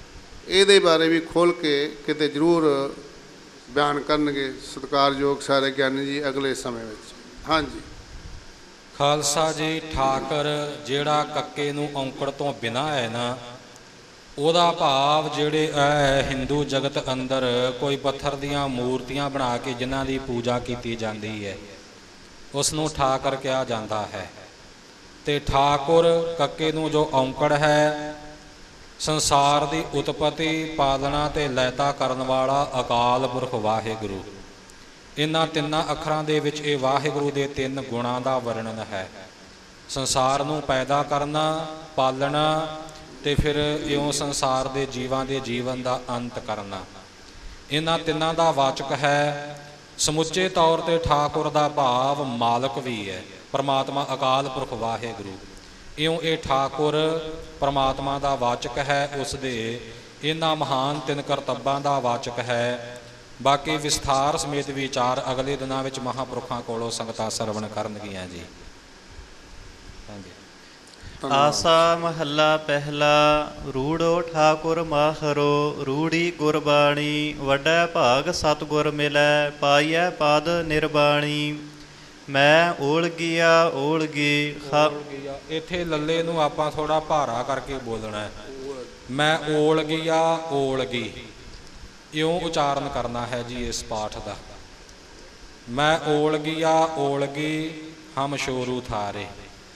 ਇਹਦੇ ਬਾਰੇ ਵੀ ਖੋਲ੍ਹ ਕੇ ਕਿਤੇ ਜ਼ਰੂਰ ਬਿਆਨ ਕਰਨਗੇ ਸਤਿਕਾਰਯੋਗ ਸਾਰੇ ਗਿਆਨੀ ਜੀ ਅਗਲੇ ਸਮੇਂ ਵਿੱਚ। ਹਾਂਜੀ। ਖਾਲਸਾ ਜੀ, ਠਾਕਰ ਜਿਹੜਾ ਕੱਕੇ ਨੂੰ ਔਂਕੜ ਤੋਂ ਬਿਨਾਂ ਹੈ ਨਾ, ਉਹਦਾ ਭਾਵ ਜਿਹੜੇ ਹਿੰਦੂ ਜਗਤ ਅੰਦਰ ਕੋਈ ਪੱਥਰ ਦੀਆਂ ਮੂਰਤੀਆਂ ਬਣਾ ਕੇ ਜਿਨ੍ਹਾਂ ਦੀ ਪੂਜਾ ਕੀਤੀ ਜਾਂਦੀ ਹੈ ਉਸ ਨੂੰ ਠਾਕਰ ਕਿਹਾ ਜਾਂਦਾ ਹੈ। ਅਤੇ ਠਾਕੁਰ ਕੱਕੇ ਨੂੰ ਜੋ ਔਂਕੜ ਹੈ, ਸੰਸਾਰ ਦੀ ਉਤਪਤੀ, ਪਾਲਣਾ ਅਤੇ ਲੈਤਾ ਕਰਨ ਵਾਲਾ ਅਕਾਲ ਪੁਰਖ ਵਾਹਿਗੁਰੂ। ਇਹਨਾਂ ਤਿੰਨਾਂ ਅੱਖਰਾਂ ਦੇ ਵਿੱਚ ਇਹ ਵਾਹਿਗੁਰੂ ਦੇ 3 ਗੁਣਾਂ ਦਾ ਵਰਣਨ ਹੈ। ਸੰਸਾਰ ਨੂੰ ਪੈਦਾ ਕਰਨਾ, ਪਾਲਣਾ ਅਤੇ ਫਿਰ ਇਉਂ ਸੰਸਾਰ ਦੇ ਜੀਵਾਂ ਦੇ ਜੀਵਨ ਦਾ ਅੰਤ ਕਰਨਾ। ਇਹਨਾਂ ਤਿੰਨਾਂ ਦਾ ਵਾਚਕ ਹੈ। ਸਮੁੱਚੇ ਤੌਰ 'ਤੇ ਠਾਕੁਰ ਦਾ ਭਾਵ ਮਾਲਕ ਵੀ ਹੈ, ਪਰਮਾਤਮਾ ਅਕਾਲ ਪੁਰਖ ਵਾਹਿਗੁਰੂ। ਇਉਂ ਇਹ ਠਾਕੁਰ ਪਰਮਾਤਮਾ ਦਾ ਵਾਚਕ ਹੈ, ਉਸ ਦੇ ਇਹਨਾਂ ਮਹਾਨ 3 ਕਰਤੱਬਾਂ ਦਾ ਵਾਚਕ ਹੈ। ਬਾਕੀ ਵਿਸਥਾਰ ਸਮੇਤ ਵਿਚਾਰ ਅਗਲੇ ਦਿਨਾਂ ਵਿੱਚ ਮਹਾਂਪੁਰਖਾਂ ਕੋਲੋਂ ਸੰਗਤਾਂ ਸਰਵਣ ਕਰਨਗੀਆਂ ਜੀ। ਹਾਂਜੀ। ਆਸਾ ਮਹੱਲਾ ਪਹਿਲਾ। ਰੂੜੋ ਠਾਕੁਰ ਮਾਹਰੋ, ਰੂੜੀ ਗੁਰਬਾਣੀ, ਵੱਡਾ ਭਾਗ ਸਤਿਗੁਰ ਮਿਲੈ, ਪਾਈਐ ਪਦ ਨਿਰਬਾਣੀ। ਮੈਂ ਓਲਗੀਆ ਓਲਗੀ। ਇੱਥੇ ਲੱਲੇ ਨੂੰ ਆਪਾਂ ਥੋੜਾ ਭਾਰਾ ਕਰਕੇ ਬੋਲਣਾ ਹੈ। ਮੈਂ ਓਲਗੀਆ ਓਲਗੀ, ਇਉਂ ਉਚਾਰਨ ਕਰਨਾ ਹੈ ਜੀ ਇਸ ਪਾਠ ਦਾ। ਮੈਂ ਓਲਗੀਆ ਓਲਗੀ ਹਮ ਸ਼ੋਰੂ ਥਾਰੇ।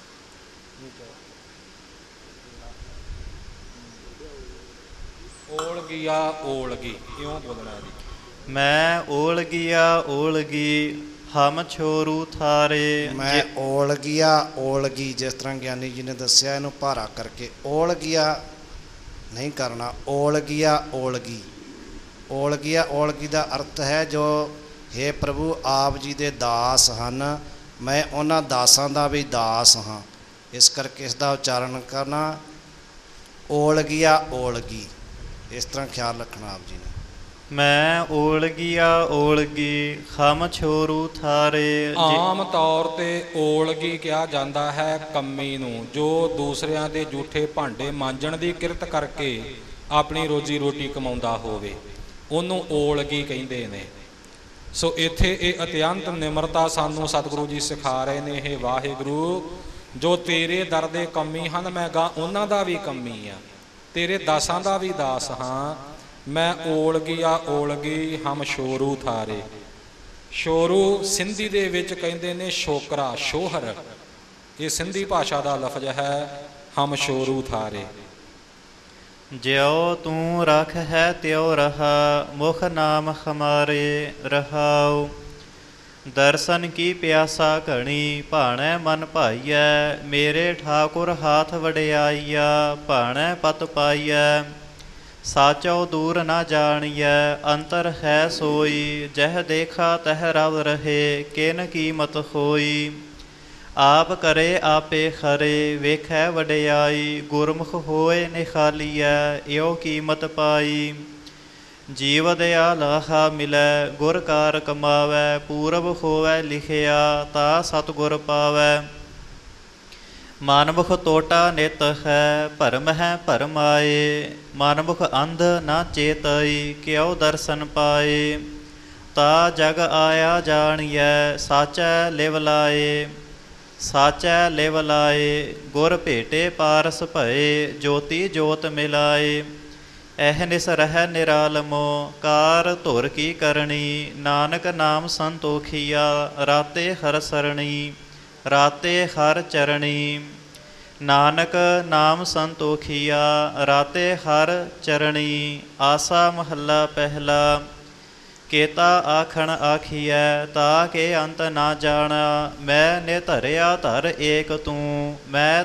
ਓਲਗੀਆ ਓਲਗੀ ਇਉਂ ਬੋਲਣਾ ਜੀ। ਮੈਂ ਓਲਗੀਆ ਓਲਗੀ ਹਮ ਛੋਰੂ ਥਾਰੇ। ਮੈਂ ਓਲਗੀਆ ਓਲਗੀ, ਜਿਸ ਤਰ੍ਹਾਂ ਗਿਆਨੀ ਜੀ ਨੇ ਦੱਸਿਆ, ਇਹਨੂੰ ਭਾਰਾ ਕਰਕੇ ਓਲਗੀਆ ਨਹੀਂ ਕਰਨਾ, ਓਲਗੀਆ ਓਲਗੀ। ਓਲਗੀਆ ਓਲਗੀ ਦਾ ਅਰਥ ਹੈ ਜੋ ਹੇ ਪ੍ਰਭੂ ਆਪ ਜੀ ਦੇ ਦਾਸ ਹਨ, ਮੈਂ ਉਹਨਾਂ ਦਾਸਾਂ ਦਾ ਵੀ ਦਾਸ ਹਾਂ, ਇਸ ਕਰਕੇ ਇਸ ਦਾ ਉਚਾਰਨ ਕਰਨਾ ਓਲਗੀਆ ਓਲਗੀ। ਇਸ ਤਰ੍ਹਾਂ ਖਿਆਲ ਰੱਖਣਾ ਆਪ ਜੀ ਨੇ। ਮੈਂ ਓਲਗੀਆ ਓਲਗੀ ਹਮ ਛੋਰੂ ਥਾਰੇ। ਆਮ ਤੌਰ 'ਤੇ ਓਲਗੀ ਕਿਹਾ ਜਾਂਦਾ ਹੈ ਕੰਮੀ ਨੂੰ, ਜੋ ਦੂਸਰਿਆਂ ਦੇ ਜੂਠੇ ਭਾਂਡੇ ਮਾਂਜਣ ਦੀ ਕਿਰਤ ਕਰਕੇ ਆਪਣੀ ਰੋਜੀ ਰੋਟੀ ਕਮਾਉਂਦਾ ਹੋਵੇ, ਉਹਨੂੰ ਓਲਗੀ ਕਹਿੰਦੇ ਨੇ। ਸੋ ਇੱਥੇ ਇਹ ਅਤਿਅੰਤ ਨਿਮਰਤਾ ਸਾਨੂੰ ਸਤਿਗੁਰੂ ਜੀ ਸਿਖਾ ਰਹੇ ਨੇ। ਇਹ ਵਾਹਿਗੁਰੂ, ਜੋ ਤੇਰੇ ਦਰ ਦੇ ਕੰਮੀ ਹਨ, ਮੈਂ ਗਾ ਉਹਨਾਂ ਦਾ ਵੀ ਕੰਮੀ ਆ, ਤੇਰੇ ਦਾਸਾਂ ਦਾ ਵੀ ਦਾਸ ਹਾਂ। ਮੈਂ ਓਲਗੀਆ ਓਲਗੀ ਹਮ ਸ਼ੋਰੂ ਥਾਰੇ। ਸ਼ੋਰੂ ਸਿੰਧੀ ਦੇ ਵਿੱਚ ਕਹਿੰਦੇ ਨੇ ਸ਼ੋਕਰਾ, ਸ਼ੋਹਰ, ਇਹ ਸਿੰਧੀ ਭਾਸ਼ਾ ਦਾ ਲਫ਼ਜ਼ ਹੈ। ਹਮ ਸ਼ੋਰੂ ਥਾਰੇ। ਜਿਉ ਤੂੰ ਰਖ ਹੈ ਤਿਉ ਰਹਾ, ਮੁਖ ਨਾਮ ਹਮਾਰੇ ਰਹਾਉ। ਦਰਸ਼ਨ ਕੀ ਪਿਆਸਾ ਘਣੀ, ਭਾਣੈ ਮਨ ਭਾਈਐ। ਮੇਰੇ ਠਾਕੁਰ ਹਾਥ ਵਡਿਆਈਆ, ਭਾਣੈ ਪਤ ਪਾਈਐ। ਸਾਚੋ ਦੂਰ ਨਾ ਜਾਣੀਐ, ਅੰਤਰ ਹੈ ਸੋਈ। ਜਹ ਦੇਖਾ ਤਹ ਰਵ ਰਹੇ, ਕਿਨ ਕੀਮਤ ਹੋਈ। ਆਪ ਕਰੇ ਆਪੇ ਖਰੇ, ਵੇਖੈ ਵਡਿਆਈ। ਗੁਰਮੁਖ ਹੋਏ ਨਿਖਾਲੀਐ, ਇਉ ਕੀਮਤ ਪਾਈ। ਜੀਵ ਦਇਆ ਲਾਹਾ ਮਿਲੈ, ਗੁਰ ਕਾਰ ਕਮਾਵੈ। ਪੂਰਬ ਹੋਵੈ ਲਿਖਿਆ, ਤਾ ਸਤਿਗੁਰ ਪਾਵੈ। ਮਨਮੁਖ ਟੋਟਾ ਨਿਤ ਹੈ, ਭਰਮ ਹੈ ਭਰਮਾਏ। ਮਨਮੁਖ ਅੰਧ ਨਾ ਚੇਤਈ, ਕਿਉ ਦਰਸ਼ਨ ਪਾਏ। ਤਾ ਜਗ ਆਇਆ ਜਾਣੀਐ, ਸਾਚੈ ਲਿਵ ਲਾਏ। ਸਾਚੈ ਲਿਵ ਲਾਏ, ਗੁਰ ਭੇਟੇ ਪਾਰਸ ਭਏ। ਜੋਤੀ ਜੋਤ ਮਿਲਾਏ, ਅਹਨਿਸ ਰਹਿ ਨਿਰਾਲਮੋ। ਕਾਰ ਧੁਰ ਕੀ ਕਰਨੀ, ਨਾਨਕ ਨਾਮ ਸੰਤੋਖੀਆ। ਰਾਤੇ ਹਰ ਸਰਣੀ, ਰਾਤੇ ਹਰ ਚਰਣੀ। ਨਾਨਕ ਨਾਮ ਸੰਤੋਖੀਆ, ਰਾਤੇ ਹਰ ਚਰਣੀ। ਆਸਾ ਮਹੱਲਾ ਪਹਿਲਾ। ਕੇਤਾ ਆਖਣ ਆਖੀਐ, ਤਾ ਕੇ ਅੰਤ ਨਾ ਜਾਣਾ। ਮੈਂ ਨੇ ਧਰਿਆ ਧਰ ਏਕ ਤੂੰ, ਮੈਂ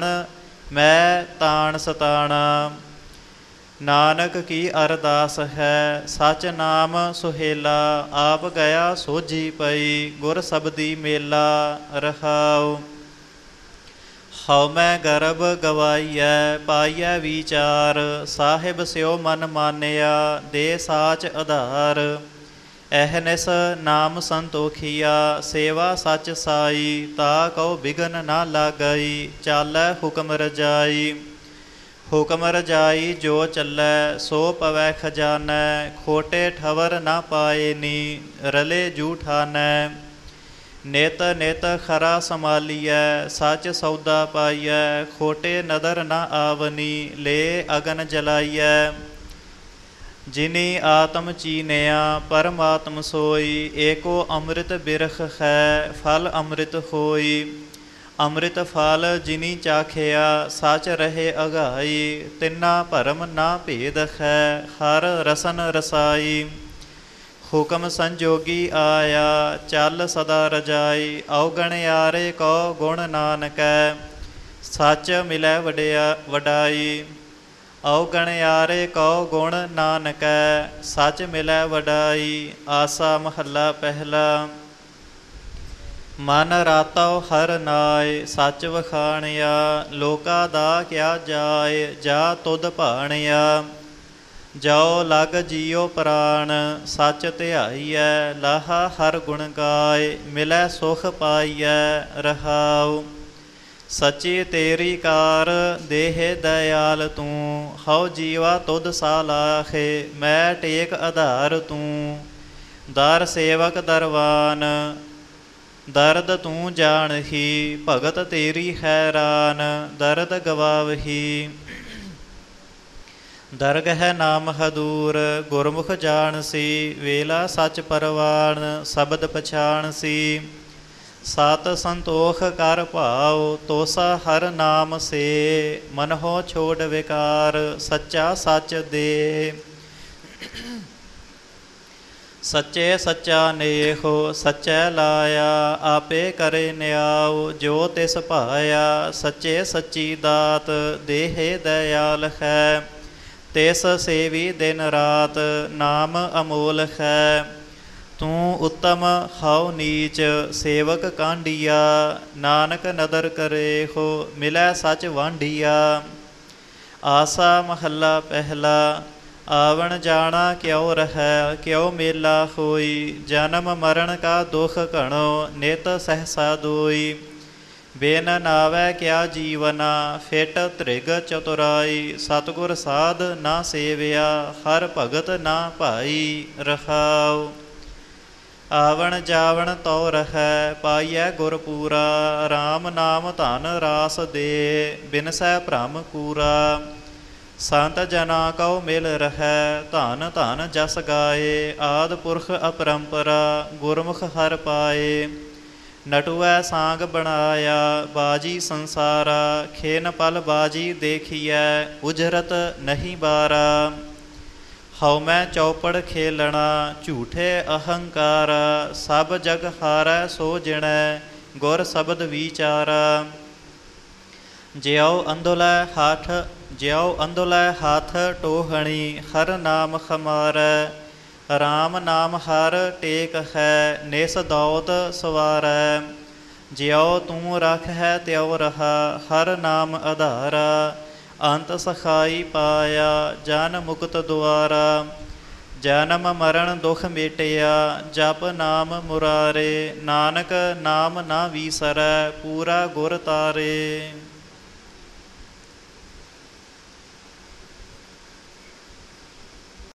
ਤਾਣ ਸਤਾਣਾ। ਨਾਨਕ ਕੀ ਅਰਦਾਸ ਹੈ, ਸਚ ਨਾਮ ਸੁਹੇਲਾ। ਆਪ ਗਿਆ ਸੋਝੀ ਪਈ, ਗੁਰ ਸਬਦੀ ਮੇਲਾ ਰਹਾਉ। ਹਉ ਮੈਂ ਗਰਭ ਗਵਾਈਐ, ਪਾਈਐ ਵਿਚਾਰ। ਸਾਹਿਬ ਸਿਓ ਮਨ ਮਾਨਿਆ, ਦੇ ਸਾਚ ਆਧਾਰ। ਅਹਨਿਸ ਨਾਮ ਸੰਤੋਖੀਆ, ਸੇਵਾ ਸਚ ਸਾਈ। ਤਾ ਕਉ ਬਿਗਨ ਨਾ ਲਾਗਈ, ਚਾਲੈ ਹੁਕਮ ਰਜਾਈ। ਹੁਕਮ ਰਜਾਈ ਜੋ ਚੱਲੈ ਸੋ ਪਵੈ ਖਜ਼ਾਨੈ, ਖੋਟੇ ਠਵਰ ਨਾ ਪਾਏ ਨੀ ਰਲੇ ਜੂਠਾਨੈ। ਨਿਤ ਨਿਤ ਖਰਾ ਸੰਭਾਲੀਐ ਸੱਚ ਸੌਦਾ ਪਾਈਐ, ਖੋਟੇ ਨਦਰ ਨਾ ਆਵਨੀ ਲੈ ਅਗਨ ਜਲਾਈਐ। ਜਿਨੀ ਆਤਮ ਚੀਨਿਆ ਪਰਮਾਤਮ ਸੋਈ, ਏਕੋ ਅੰਮ੍ਰਿਤ ਬਿਰਖ ਹੈ ਫਲ ਅੰਮ੍ਰਿਤ ਹੋਈ। ਅੰਮ੍ਰਿਤ ਫਲ ਜਿਨੀ ਚਾਖਿਆ ਸੱਚ ਰਹੇ ਅਗਾਈ, ਤਿੰਨਾ ਭਰਮ ਨਾ ਭੇਦ ਹੈ ਹਰ ਰਸਨ ਰਸਾਈ। ਹੁਕਮ ਸੰਜੋਗੀ ਆਇਆ ਚੱਲ ਸਦਾ ਰਜਾਈ, ਔਗਣਿਆਰੇ ਕੋ ਗੁਣ ਨਾਨਕੈ ਸੱਚ ਮਿਲੈ ਵਡਾਈ। ਔਗਣਿਆਰੇ ਕੋ ਗੁਣ ਨਾਨਕੈ ਸੱਚ ਮਿਲੈ ਵਡਾਈ। ਆਸਾ ਮਹੱਲਾ ਪਹਿਲਾ। ਮਨ ਰਾਤਉ ਹਰ ਨਾਏ ਸੱਚ ਵਖਾਣਿਆ, ਲੋਕਾ ਦਾ ਕਿਆ ਜਾਏ ਜਾ ਤੁਧ ਭਾਣਿਆ। ਜੋ ਲਗ ਜੀਉ ਪ੍ਰਾਣ ਸੱਚ ਧਿਆਈਐ, ਲਾਹਾ ਹਰ ਗੁਣ ਗਾਏ ਮਿਲੈ ਸੁਖ ਪਾਈਐ ਰਹਾਉ। ਸੱਚੀ ਤੇਰੀ ਕਾਰ ਦੇਹ ਦਇਆਲ ਤੂੰ, ਹਉ ਜੀਵਾ ਤੁਧ ਸਾਲਾਖੇ ਮੈਂ ਟੇਕ ਆਧਾਰ ਤੂੰ। ਦਰ ਸੇਵਕ ਦਰਵਾਨ ਦਰਦ ਤੂੰ ਜਾਣਹੀ, ਭਗਤ ਤੇਰੀ ਹੈਰਾਨ ਦਰਦ ਗਵਾਵਹੀ। ਦਰਗਹਿ ਨਾਮ ਹਦੂਰ ਗੁਰਮੁਖ ਜਾਣਸੀ, ਵੇਲਾ ਸੱਚ ਪਰਵਾਨ ਸ਼ਬਦ ਪਛਾਣਸੀ। ਸਤ ਸੰਤੋਖ ਕਰ ਭਾਉ ਤੋਸਾ ਹਰ ਨਾਮ ਸੇ, ਮਨਹੁ ਛੋੜ ਵਿਕਾਰ ਸੱਚਾ ਸੱਚ ਦੇ। ਸੱਚੇ ਸੱਚਾ ਨੇਹੋ ਸੱਚੈ ਲਾਇਆ, ਆਪੇ ਕਰੇ ਨਿਆਉ ਜੋ ਤਿਸ ਭਾਇਆ। ਸੱਚੇ ਸੱਚੀ ਦਾਤ ਦੇਹ ਦਇਆਲ ਹੈ, ਤਿਸ ਸੇਵੀ ਦਿਨ ਰਾਤ ਨਾਮ ਅਮੋਲ ਹੈ। ਤੂੰ ਉੱਤਮ ਹਉ ਨੀਚ ਸੇਵਕ ਕਾਂਡੀਆ, ਨਾਨਕ ਨਦਰ ਕਰੇ ਹੋ ਮਿਲੈ ਸੱਚ ਵਾਂਡੀਆ। ਆਸਾ ਮਹੱਲਾ ਪਹਿਲਾ। ਆਵਣ ਜਾਣਾ ਕਿਉ ਰਹੈ ਕਿਉ ਮੇਲਾ ਹੋਈ, ਜਨਮ ਮਰਨ ਕਾ ਦੁਖ ਘਣੋ ਨਿਤ ਸਹਸਾ ਦੋਈ। ਬਿਨ ਨਾਵੈ ਕਿਆ ਜੀਵਨਾ ਫਿਟ ਧ੍ਰਿਗ ਚਤੁਰਾਈ, ਸਤਿਗੁਰ ਸਾਧ ਨਾ ਸੇਵਿਆ ਹਰ ਭਗਤ ਨਾ ਭਾਈ ਰਹਾਉ। ਆਵਣ ਜਾਵਣ ਤਉ ਰਹੈ ਪਾਈਐ ਗੁਰ ਪੂਰਾ, ਰਾਮ ਨਾਮ ਧਨ ਰਾਸ ਦੇ ਬਿਨਸੈ ਭ੍ਰਮ ਕੂਰਾ। ਸੰਤ ਜਨਾ ਕਉ ਮਿਲ ਰਹੈ ਧਨ ਧਨ ਜਸ ਗਾਏ, ਆਦਿ ਪੁਰਖ ਅਪਰੰਪਰਾ ਗੁਰਮੁਖ ਹਰ ਪਾਏ। ਨਟੁਐ ਸਾਂਗ ਬਣਾਇਆ ਬਾਜੀ ਸੰਸਾਰਾ, ਖੇਨ ਪਲ ਬਾਜੀ ਦੇਖੀਐ ਉਜਰਤ ਨਹੀਂ ਬਾਰਾ। ਹਉ ਮੈਂ ਚੌਪੜ ਖੇਲਣਾ ਝੂਠੇ ਅਹੰਕਾਰਾ, ਸਭ ਜਗ ਹਾਰੈ ਸੋ ਜਿਣੈ ਗੁਰ ਸ਼ਬਦ ਵਿਚਾਰਾ। ਜਿਉ ਅੰਧੁਲੈ ਹੱਥ ਟੋਹਣੀ ਹਰ ਨਾਮ ਖਮਾਰੈ, ਰਾਮ ਨਾਮ ਹਰ ਟੇਕ ਹੈ ਨਿਸ ਦੌਤ ਸਵਾਰੈ। ਜਿਉ ਤੂੰ ਰਖੈ ਤਿਉ ਰਹਾ ਹਰ ਨਾਮ ਆਧਾਰਾ, ਅੰਤ ਸਖਾਈ ਪਾਇਆ ਜਨ ਮੁਕਤ ਦੁਆਰਾ। ਜਨਮ ਮਰਨ ਦੁਖ ਮੇਟਿਆ ਜਪ ਨਾਮ ਮੁਰਾਰੇ, ਨਾਨਕ ਨਾਮ ਨਾ ਵੀਸਰੈ ਪੂਰਾ ਗੁਰ ਤਾਰੇ।